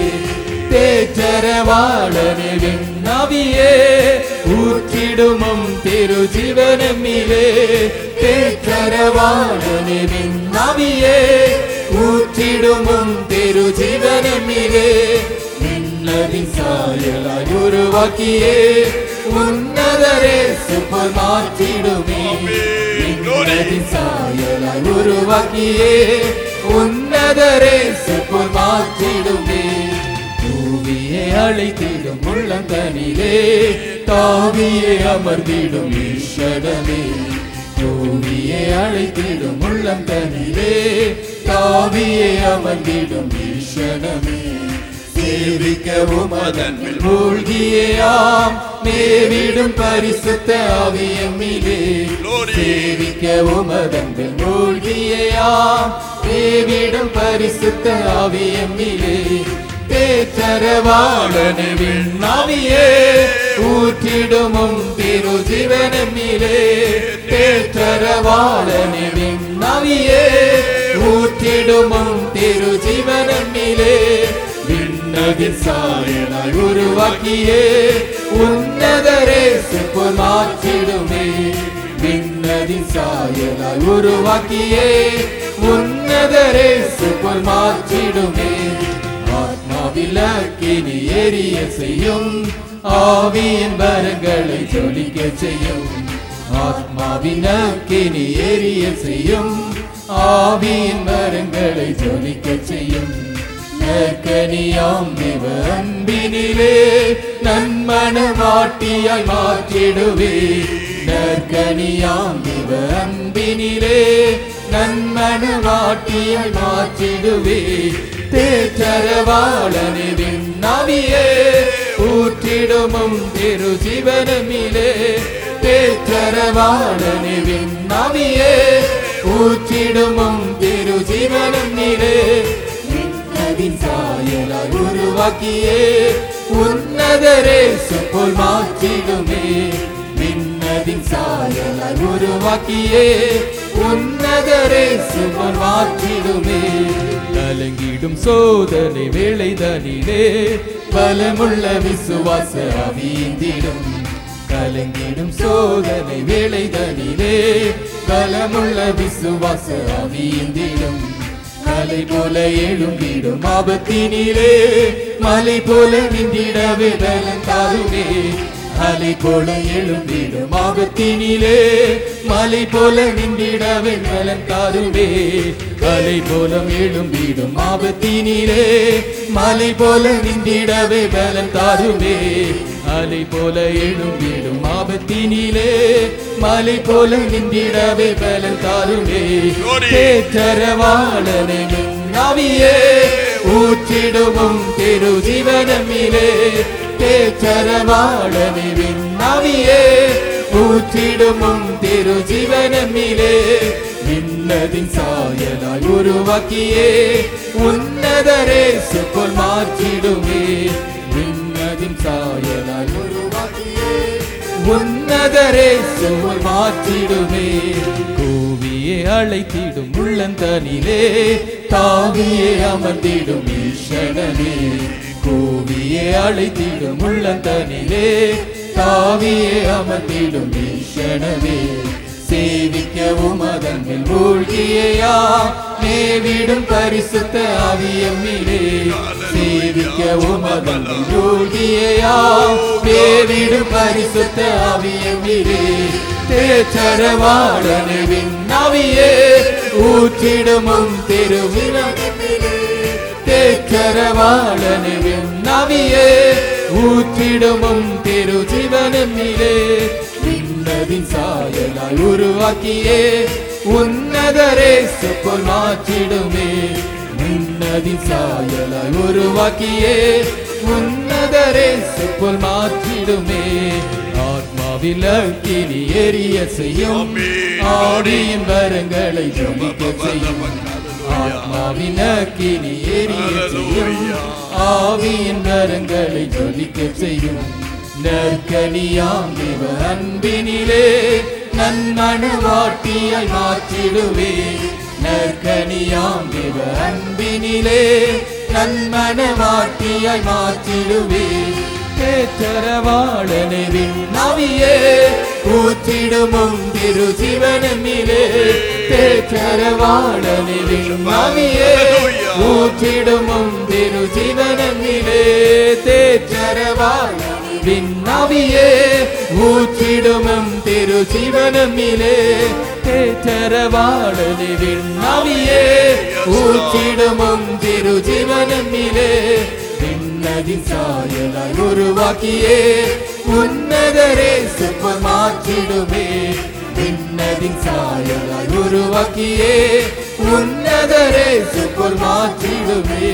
தேச்சரவாளனின் ஆவியே ஊற்றிடுமும் திரு ஜீவனமிலே. தேச்சரவாளனின் ஆவியே ஊற்றிடுமும் திரு ஜீவனமிலே விண்ணதின் சாயலாய் உருவாக்கியே உன்னதரே சுப்போல் மாற்றிடுமே விண்ணதின் சாயலாய் உருவாக்கியே உன்னதரே சுப்போல் மாற்றிடுமே தூவியே அழைத்திடும் உள்ளந்தனிலே தாவியே அமர்ந்திடும் ஈஸ்வரமே தூவியே அழைத்திடும் உள்ளந்தனிலே தாவியே அமர்ந்திடும் ஈஸ்வரமே சேவிக்கவும் அதன்பில் மூழ்கியாம் மேவிடும் பரிசுத்த ஆவியம்மிலே சேவிக்கவும் அதன்பில் மூழ்கியாம் மேவிடும் பரிசுத்த ஆவியம்மிலே தேற்றரவாளனே விண்ணாவியே ஊற்றிடுமும் திரு ஜீவனமிலே தேற்றரவாளனே விண்ணாவியே ஊற்றிடுமும் திரு ஜீவனமிலே விண்ணதின் சாயலாய் உருவாக்கியே உன்னதரே சுப்போல் மாற்றிடுமே விண்ணதின் சாயலாய் உருவாக்கியே உன்னதரே சுப்போல் மாற்றிடுமே ஆத்மாவில் அக்கினி எரிய செய்யும் ஆவியின் வரங்களை ஜொலிக்க செய்யும் ஆத்மாவின் அக்கினி எரிய செய்யும் ஆவியின் வரங்களை ஜொலிக்க செய்யும் நற்கனியாம் தேவ அன்பினிலே நன்மணவாட்டியாய் மாற்றிடுவே நற்கனியாம் தேவ அன்பினிலே நன்மணவாட்டியாய் மாற்றிடுவே தேற்றரவாளனே விண்ணாவியே ஊற்றிடுமும் திரு ஜீவனமிலே தேற்றரவாளனே விண்ணாவியே ஊற்றிடுமும் திரு ஜீவனமிலே விண்ணதின் சாயலாய் உருவாக்கியே உன்னதரே சுப்போல் மாற்றிடுமே விண்ணதின் சாயலாய் உருவாக்கியே உன்னதரே சுப்போல் மாற்றிடுமே கலங்கிடும் சோதனை வேளைதனிலே பலமுள்ள விசுவாச அவிந்திடும் கலங்கிடும் சோதனை வேளைதனிலே பலமுள்ள விசுவாச அவிந்திடும் மலை போல எழும்பிடும் ஆபத்தினிலே மலை போல நின்றிடவே பலன் தாருமே அலை போல எழும்பிடும் ஆபத்தினிலே மலை போல நின்றிடவே பலன் தாருமே அலை போல எழும்பிடும் ஆபத்தினிலே மலை போல நின்றிடவே பலன் தாருமே அலை போல எழும்பிடும் ஆபத்தினிலே மலை போல நின்றிடவே பலன் தாருமே தேற்றரவாளனே விண்ணாவியே ஊற்றிடுமும் திரு ஜீவனமிலே தேற்றரவாளனே விண்ணாவியே ஊற்றிடுமும் திரு ஜீவனமிலே விண்ணதின் சாயலாய் உருவாக்கியே உன்னதரே சுப்போல் மாற்றிடுமே விண்ணதின் சாயலாய் உருவாக்கியே உன்னதரே சுப்போல் மாற்றிடுமே கூவியே அழைத்திடும் உள்ளந்தனிலே தாவியே அமர்ந்திடும் ஈஸ்வரனே கூவியே அழைத்திடும் உள்ளந்தனிலே தாவியே அமர்ந்திடும் ஈஸ்வரனே சேவிக்கவும் அதன்பில் மூழ்கியா மேவிடும் பரிசுத்த ஆவியம்மிலே சேவிக்கவும் அதன்பில் மூழ்கியா மேவிடும் பரிசுத்த ஆவியம்மிலே தேற்றரவாளனே விண்ணாவியே ஊற்றிடுமும் திருவிழமிலே தேற்றரவாளனே விண்ணாவியே ஊற்றிடுமும் திரு ஜீவனமிலே விண்ணதின் சாயலாய் உருவாக்கியே உன்னதரே சுப்போல் மாற்றிடுமே விண்ணதின் சாயலாய் உருவாக்கியே உன்னதரே சுப்போல் மாற்றிடுமே ஆத்மாவில் அக்கினி எரிய செய்யும் ஆவியின் வரங்களை ஜொலிக்க செய்யும் ஆத்மாவின் அக்கினி எரிய செய்யும் ஆவியின் வரங்களை ஜொலிக்க செய்யும் நற்கனியாம் தேவ அன்பினிலே நன்மணவாட்டியாய் மாற்றிடுவே நற்கனியாம் தேவ அன்பினிலே நன்மணவாட்டியாய் மாற்றிடுவே தேற்றரவாளனே விண்ணாவியே ஊற்றிடுமும் திரு ஜீவனமிலே தேற்றரவாளனே விண்ணாவியே ஊற்றிடுமும் திரு ஜீவனமிலே தேற்றரவாளனே விண்ணாவியே ஊற்றிடுமும் திரு ஜீவனமிலே தேற்றரவாளனே விண்ணாவியே ஊற்றிடுமும் திரு ஜீவனமிலே விண்ணதின் சாயலாய் உருவாக்கியே உன்னதரே சுப்ப மாற்றிடுமே விண்ணதின் சாயலாய் உருவாக்கியே உன்னதரே சுப்ப மாற்றிடுமே.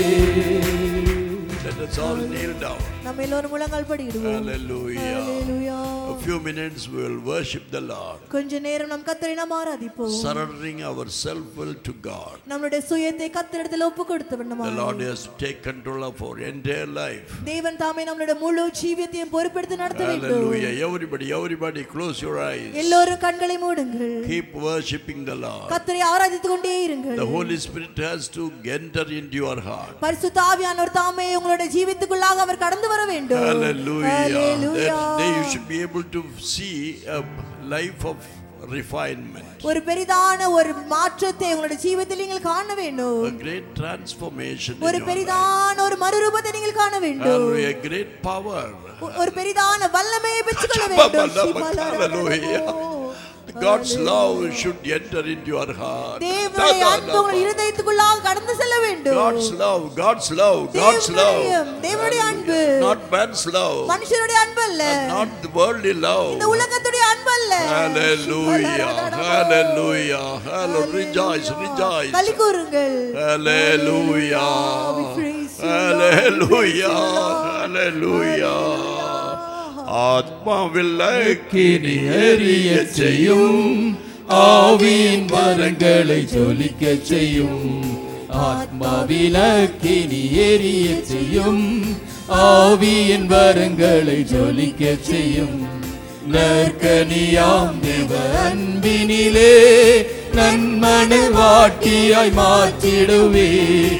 Let us all kneel down. நம்ம எல்லோரும் முழங்கால் படியிடுவோம். Hallelujah. Hallelujah. A few minutes we will worship the Lord. கொஞ்ச நேரம் நம் கர்த்தரை நாம் ஆராதிப்போம். Surrendering our self will to God. நம்முடைய சுயத்தை கர்த்தரிடத்தில் ஒப்பு கொடுத்து The விடணும். Lord has to take control of our entire life. தேவன் தாமே நம்முடைய முழு ஜீவியத்தையும் பொறுப்பெடுத்து நடத்த வேண்டும். Hallelujah. Everybody, everybody close your eyes. எல்லோரும் கண்களை மூடுங்கள். Keep worshiping the Lord. கர்த்தரை ஆராதித்துக் கொண்டே இருங்கள். The Holy Spirit has to enter into your heart. பரிசுத்த ஆவியானவர் தாமே உங்களுடைய ஜீவியத்துக்குள்ளாக அவர் கடந்து வர வேண்டும். Hallelujah. Hallelujah. That day you should be able to see a life of refinement. ஒரு பெரிதான ஒரு மாற்றத்தை உங்களுடைய ஜீவிதத்தில் நீங்கள் காண வேண்டும். A great transformation. ஒரு பெரிதான ஒரு மறுரூபத்தை நீங்கள் காண வேண்டும். A great power. ஒரு பெரிதான வல்லமையை பெற்றுக்கொள்ள வேண்டும். Hallelujah. God's love should enter into your heart. தேவனுடைய அன்பு உங்கள் இதயத்துக்குள்ளாக கடந்து செல்ல வேண்டும். God's love, God's love, God's love. தேவனுடைய அன்பு. Not man's love. மனுஷனுடைய அன்பு அல்ல. Not the worldly love. இந்த உலகத்துடைய அன்பு அல்ல. Hallelujah. Hallelujah. Hallelujah. Rejoice, rejoice. களி கூறுங்கள். Hallelujah. Hallelujah. Hallelujah. ஆத்மாவில் அக்கினி எரிய செய்யும் ஆவியின் வரங்களை ஜொலிக்க செய்யும் ஆத்மாவில் அக்கினி எரிய செய்யும் ஆவியின் வரங்களை ஜொலிக்க செய்யும் நற்கனியாம் தேவ அன்பினிலே நன்மனு வாட்டியாய் மாற்றிடுவே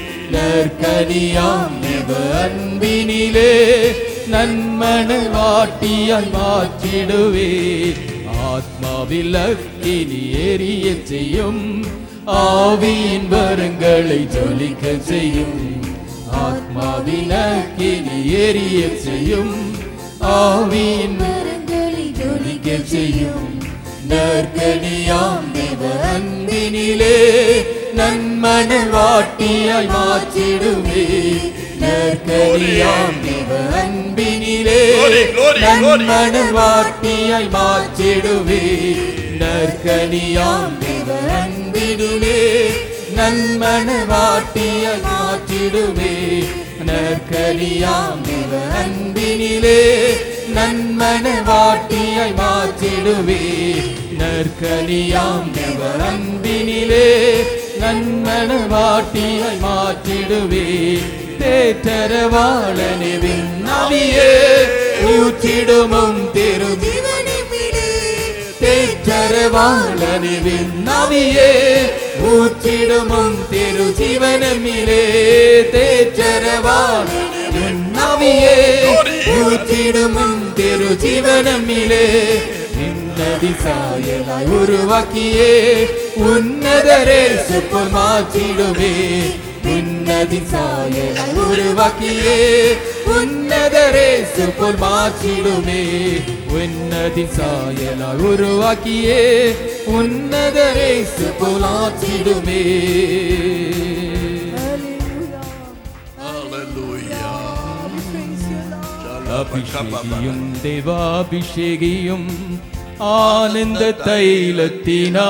நற்கனியாம் தேவ அன்பினிலே நன்மன வாட்டியாய் மாற்றிடுவே ஆத்மாவில் அக்கினி எரிய செய்யும் ஆவியின் வரங்களை ஜொலிக்க செய்யும் ஆத்மாவில் அக்கினி எரிய செய்யும் ஆவியின் வரங்களை ஜொலிக்க செய்யும் நற்கனியாம் தேவ அன்பினிலே நன்மன வாட்டியாய் மாற்றிடுவே நற்கனியாம் தேவ அன்பினிலே நன்மன வாட்டியாய் மாற்றிடுவே நற்கனியாம் தேவ அன்பினிலே நன்மன வாட்டியாய் மாற்றிடுவே நற்கனியாம் தேவ அன்பினிலே நன்மன வாட்டியாய் மாற்றிடுவே நற்கனியாம் தேவ அன்பினிலே நன்மன வாட்டியாய் மாற்றிடுவே தேற்றரவாளனே விண்ணாவியே ஊற்றிடுமும் திரு ஜீவனமிலே தேற்றரவாளனே விண்ணாவியே ஊற்றிடுமும் திரு ஜீவனமிலே தேற்றரவாளனே விண்ணாவியே ஊற்றிடுமும் திரு ஜீவனமிலே விண்ணதி சாயலாய் உருவாக்கியே உன்னதரே சுப்ப மாற்றிடுவே உன்னதின் சாயலாய் உருவாக்கியே உன்னதரே சுப்ப மாற்றிடுமே உன்னதின் சாயலாய் உருவாக்கியே உன்னதரே சுப்ப மாற்றிடுமே. அபிஷேகியும் தேவாபிஷேகியும் ஆனந்த தைலத்தினா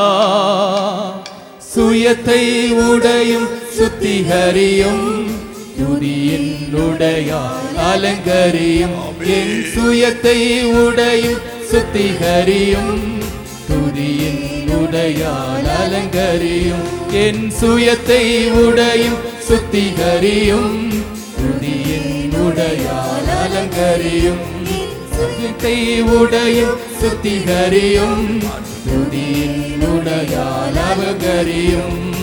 சுயத்தை உடையும் சுத்திகரியும் துதியின் உடையால் அலங்கரியும் என் சுயத்தை உடையும் சுத்திகரியும் துதியின் உடையால் அலங்கரியும் என் சுயத்தை உடையும் சுத்திகரியும் துதியின் உடையால் அலங்கரியும் சுயத்தை உடையும் சுத்திகரியும் துதியின் உடையால் அலங்கரியும்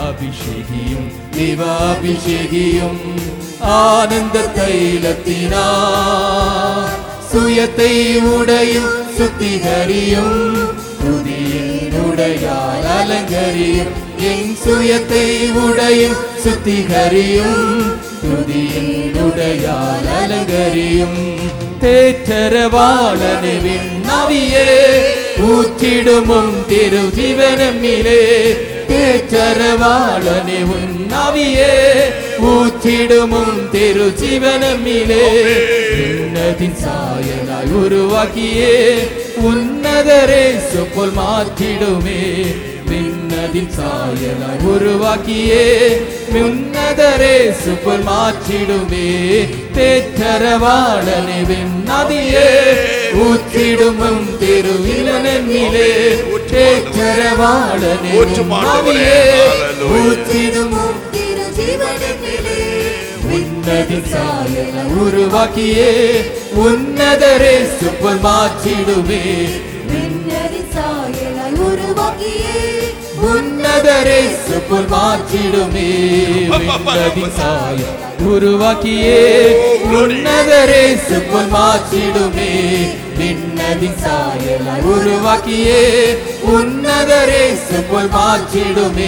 அபிஷேகியும் தேவாபிஷேகியும் ஆனந்த தைலத்தினா சுயத்தை உடையும் சுத்திகரியும் துதியின் உடையால் அலங்கரியும் என் சுயத்தை உடையும் சுத்திகரியும் துதியின் உடையால் அலங்கரியும் தேற்றரவாளனே விண்ணாவியே ஊற்றிடுமும் திரு ஜீவனமிலே தேற்றரவாளனே உன்னாவியே ஊற்றிடுமும் திரு ஜீவனமிலே உன்னதின் சாயலாய் உருவாக்கியே உன்னதரே சொப்போல் மாற்றிடுமே விண்ணதின் சாயலாய் உருவாக்கியே உன்னதரே சொப்போல் மாற்றிடுமே தேற்றரவாளனே விண்ணாவியே ஊற்றிடுமும் திரு இளனமிலே தேற்றரவாளனே உன்னாவியே ஊற்றிடுமும் திரு ஜீவனமிலே உன்னதின் சாயலாய் உருவாக்கியே உன்னதரே சொப்போல் மாற்றிடுமே விண்ணதின் சாயலாய் உருவாக்கியே உன்னதரே சொப்போல் மாற்றிடுமே விண்ணதின் சாயலாய் உருவாக்கியே உன்னதரே சொப்போல் மாற்றிடுமே விண்ணதின் சாயலாய் உருவாக்கியே உன்னதரே சொப்போல் மாற்றிடுமே.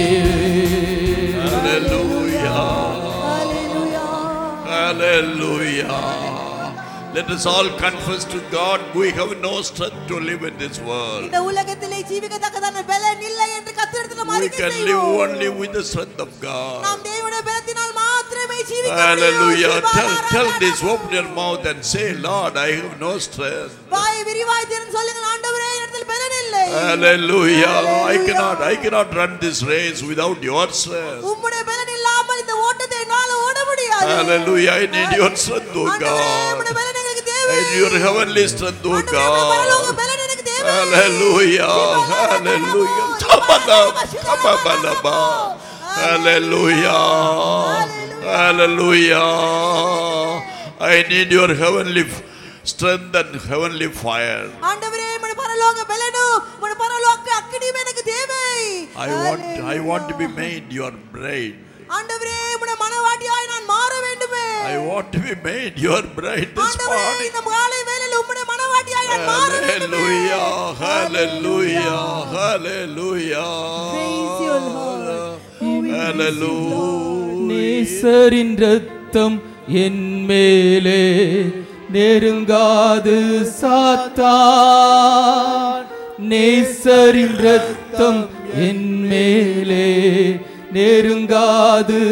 Hallelujah. Let us all confess to God we have no strength to live in this world. இந்த உலகத்திலே ஜீவிக்கத்தக்கதான பலன் இல்லை என்று கர்த்தரிடத்தில் We அறிக்கை can live செய்வோம். only with the strength of God. நாம் தேவனுடைய பலத்தினால் மாத்திரமே ஜீவிக்க முடியும். Hallelujah. Tell, tell this, open your mouth and say, Lord, I have no strength. வாய் விரிவாய் திறந்து சொல்லுங்கள், ஆண்டவரே என்னிடத்தில் பலன் இல்லை. Hallelujah. I cannot, I cannot run this race without your strength. உம்முடைய பலன் இல்லாமல் இந்த ஓட்டத்தை என்னால் ஓட முடியாது. Hallelujah. I need your strength, O ஆண்டவரே, God. உம்முடைய பலன் எங்களுக்கு தேவை. I need your heavenly strength, O ஆண்டவரே, உம்முடைய பரலோக God. பலன் எனக்கு தேவை. Hallelujah. Hallelujah. Tabalaba, tabalaba. Hallelujah. Hallelujah. I need your heavenly strength and heavenly fire. ஆண்டவரே, உம்முடைய பரலோக பலனும் உம்முடைய பரலோக அக்கினியும் எனக்கு தேவை. I want, I want to be made your bride. ஆண்டவரே, உம்முடைய மணவாட்டியாய் நான் மாற வேண்டுமே. I want to be made your bride this ஆண்டவரே, morning. இந்த காலை வேளையில் உம்முடைய மணவாட்டியாய் நான் மாற வேண்டுமே. Hallelujah. Hallelujah. Hallelujah. Praise your Lord. Hallelujah. நேசரின் ரத்தம் என் மேலே நெருங்காது சாத்தான் நேசரின் ரத்தம் என் மேலே நெருங்காது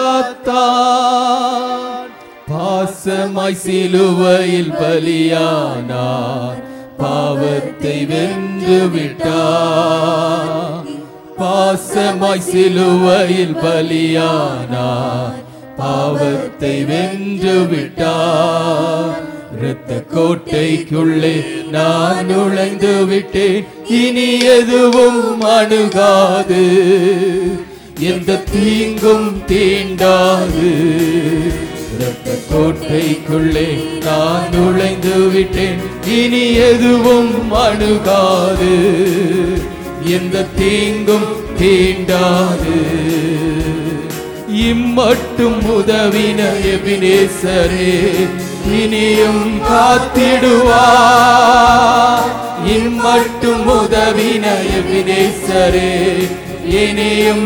சாத்தான் பாசமாய் சிலுவையில் பலியானார் பாவத்தை வென்று விட்டார் பாசமாய் சிலுவையில் பலியானார் பாவத்தை வென்று விட்டார் இரத்த கோட்டைக்குள்ளே நான் நுழைந்து விட்டேன் இனி எதுவும் அணுகாது எந்த தீங்கும் தீண்டாது இரத்த கோட்டைக்குள்ளே நான் நுழைந்து விட்டேன் இனி எதுவும் அணுகாது எந்த தீங்கும் தீண்டாது இம்மட்டும் உதவின எபினேசரே இனியும் காத்திடுவார் இம்மட்டும் உதவின எபினேசரே இனியும்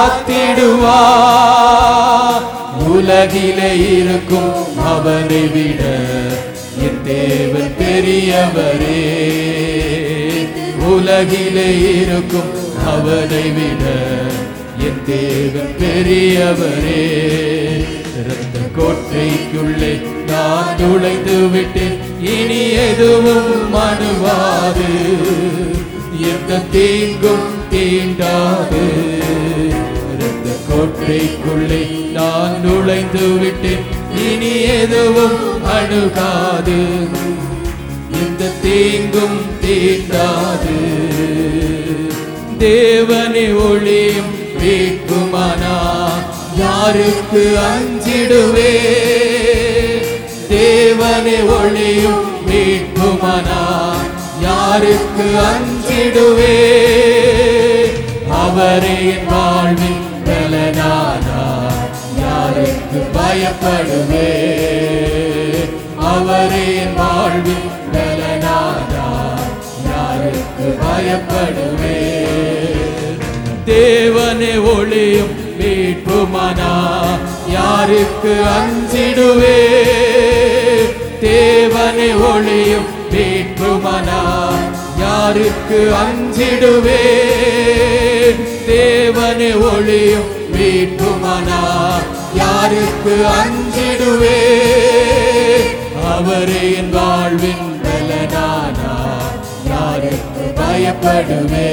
காத்திடுவார் உலகிலே இருக்கும் அவனை விட என் தேவன் பெரியவரே உலகிலே இருக்கும் அவனை விட என் தேவன் பெரியவரே இரத்த கோட்டைக்குள்ளே நான் நுழைந்து விட்டேன் இனி எதுவும் அணுகாது எந்த தீங்கும் தீண்டாது இரத்த கோட்டைக்குள்ளே நான் நுழைந்து விட்டேன் இனி எதுவும் அணுகாது எந்த தீங்கும் தீண்டாது தேவனை ஒளியும் மீட்குமானா யாருக்கு அஞ்சிடுவே தேவனை ஒளியும் மீட்குமானா யாருக்கு அஞ்சிடுவே அவ அவரே என் வாழ்வின் பலனானார், யாருக்கு பயப்படுவே? அவரே என் வாழ்வின் பலனானார், யாருக்கு பயப்படுவே? தேவனே ஒளியும் மீட்புமானா, யாருக்கு அஞ்சிடுவே? தேவனே ஒளியும் மீட்புமானா, யாருக்கு அஞ்சிடுவே? தேவனே ஒளியும் மீட்புமானா, யாருக்கு அஞ்சிடுவே? அவரே என் வாழ்வின் பலனானா, யாருக்கு பயப்படுவே?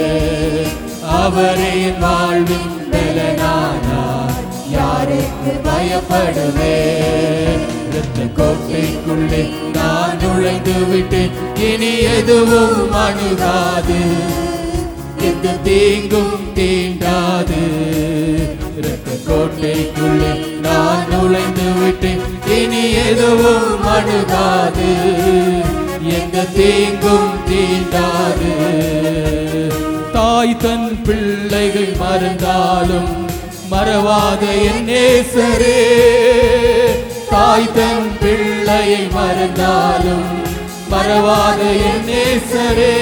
அவரே என் வாழ்வின் பலனானா, யாருக்கு பயப்படுவே? இரத்த கோட்டைக்குள்ளே நான் நுழைந்து விட்டேன், இனி எதுவும் அணுகாது, எந்த தீங்கும் தீண்டாது. இரத்த கோட்டைக்குள்ளே நான் நுழைந்து விட்டேன், இனி எதுவும் அணுகாது, எந்த தீங்கும் தீண்டாது. தாய் தன் பிள்ளைகள் மறந்தாலும் மறவாத என் நேசரே, தாய் தன் பிள்ளையை மறந்தாலும் மறவாத என் நேசரே,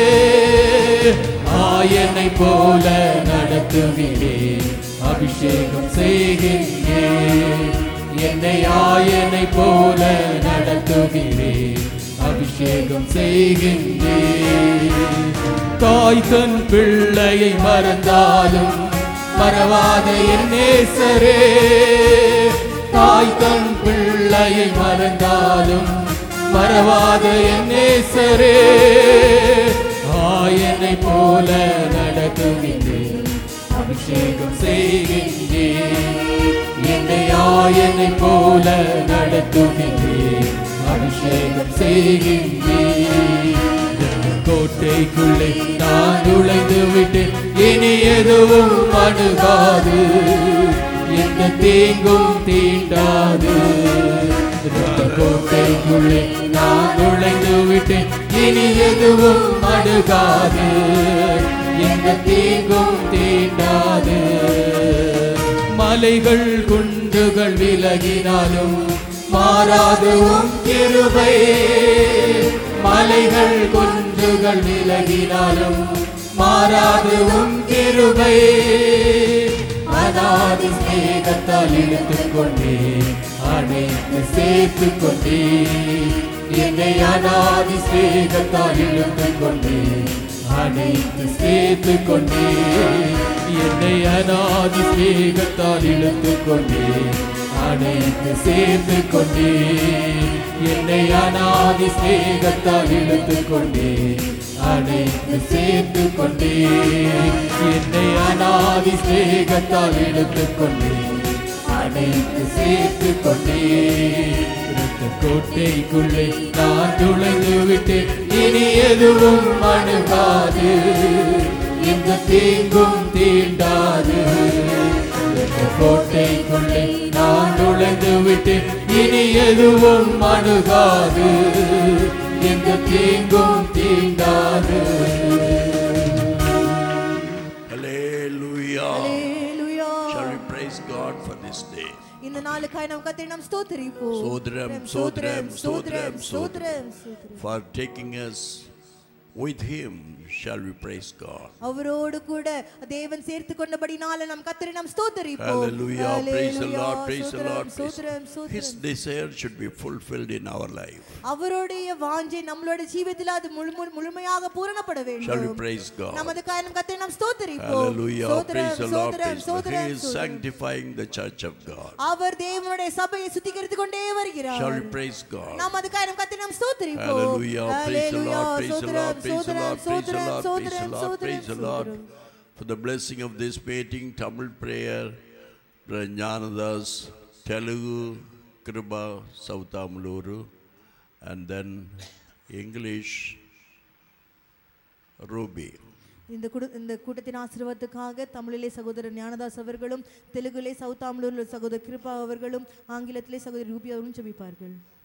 ஆயனை போல நடத்துகிறேன், அபிஷேகம் செய்கின்றேன். என்னை ஆயனை போல நடத்துகிறேன், அபிஷேகம் செய்கின்றேன். தாய் தன் பிள்ளையை மறந்தாலும் மறவாத என் நேசரே, தாய் தன் பிள்ளையை மறந்தாலும் மறவாத என் நேசரே, ஆயனை போல நடத்துகின்றேன், அபிஷேகம் செய்கின்றேன். என்னை ஆயனை போல நடத்துகின்றேன், அபிஷேகம் செய்கின்றேன். கோட்டைக்குள்ளே நான் நுழைந்து விட்டேன், இனி எதுவும் அணுகாது, எந்த தீங்கும் தீண்டாது. கோட்டைக்குள்ளே நான் நுழைந்து விட்டேன், இனி எதுவும் அணுகாது, எந்த தீங்கும் தீண்டாது. மலைகள் குன்றுகள் விலகினாலும் மாறாது உம் கிருபை, மலைகள் குன்றுகள் விலகினாலும் மாறாது உம் கிருபை. அநாதி ஸ்நேகத்தால் இழுத்துக் கொண்டே, அனைத்து சேர்த்துக் கொண்டே, என்னை அநாதி ஸ்நேகத்தால் இழுத்துக் கொண்டே, அனைத்து சேர்த்துக் கொண்டே, என்னை அநாதி ஸ்நேகத்தால் இழுத்துக் கொண்டே, அனைத்து சேர்த்துக் கொண்டே, என்னை அநாதி ஸ்நேகத்தால் இழுத்துக் கொண்டே, அனைத்து சேர்த்துக் கொண்டே, என்னை அநாதி ஸ்நேகத்தால் இழுத்துக் கொண்டே, அனைத்து சேர்த்துக் கொண்டே. இரத்த கோட்டைக்குள்ளே நான் நுழைந்து விட்டேன், இனி எதுவும் அணுகாது, எந்த தீங்கும் தீண்டாது. கோட்டைக்குள்ளே நான் நுழைந்து விட்டேன், இனி எதுவும் அணுகாது, எந்த தீங்கும் தீண்டாது. Hallelujah. Hallelujah. Shall we praise God for this day? இந்த நாளுக்காய் நாம் கர்த்தரை நாம் ஸ்தோத்திரிப்போம். Sodram, Sodram, Sodram, Sodram, Sodram. For taking us with Him, shall we praise God? அவரோடு கூட தேவன் சேர்த்து கொண்டபடினால நாம் கர்த்தரை நாம் ஸ்தோத்திரிப்போம். Hallelujah. Praise the Lord. Praise the Lord. ஸ்தோத்திரம், His ஸ்தோத்திரம். desire should be fulfilled in our life. அவருடைய வாஞ்சை நம்மளுடைய ஜீவிதத்தில் அது முழு- முழுமையாக பூரணப்பட Shall we வேண்டும். praise God? நமதுக்காய் நாம் கர்த்தரை நாம் ஸ்தோத்திரிப்போம். Hallelujah. ஸ்தோத்திரம், Praise the Lord. ஸ்தோத்திரம், Praise the Lord. He ஸ்தோத்திரம், is ஸ்தோத்திரம். sanctifying the church of God. அவர் தேவனுடைய சபையை சுத்திகரித்துக் கொண்டே வருகிறார். Shall we praise God? நாம் அதுக்காய் நாம் கர்த்தரை நாம் ஸ்தோத்திரிப்போம். Hallelujah. Praise the Lord. Praise the ஸ்தோத்திரம், Lord. Praise the ஸ்தோத்திரம், Lord. Praise the ஸ்தோத்திரம், Lord. Praise the ஸ்தோத்திரம், Lord. Praise the Lord. ஸ்தோத்திரம். For the blessing of this meeting, Tamil prayer, Brother Jnanadas, Telugu, Kriba, South Amluru, and then English, Ruby. இந்த குடு- இந்த கூட்டத்தின் ஆசீர்வாதத்துக்காக தமிழிலே சகோதரர் ஞானதாஸ் அவர்களும், தெலுங்கிலே சவுத் ஆம்லூரில் சகோதரர் கிருபா அவர்களும், ஆங்கிலத்திலே சகோதரர் ரூபி அவர்களும் ஜெபிப்பார்கள்.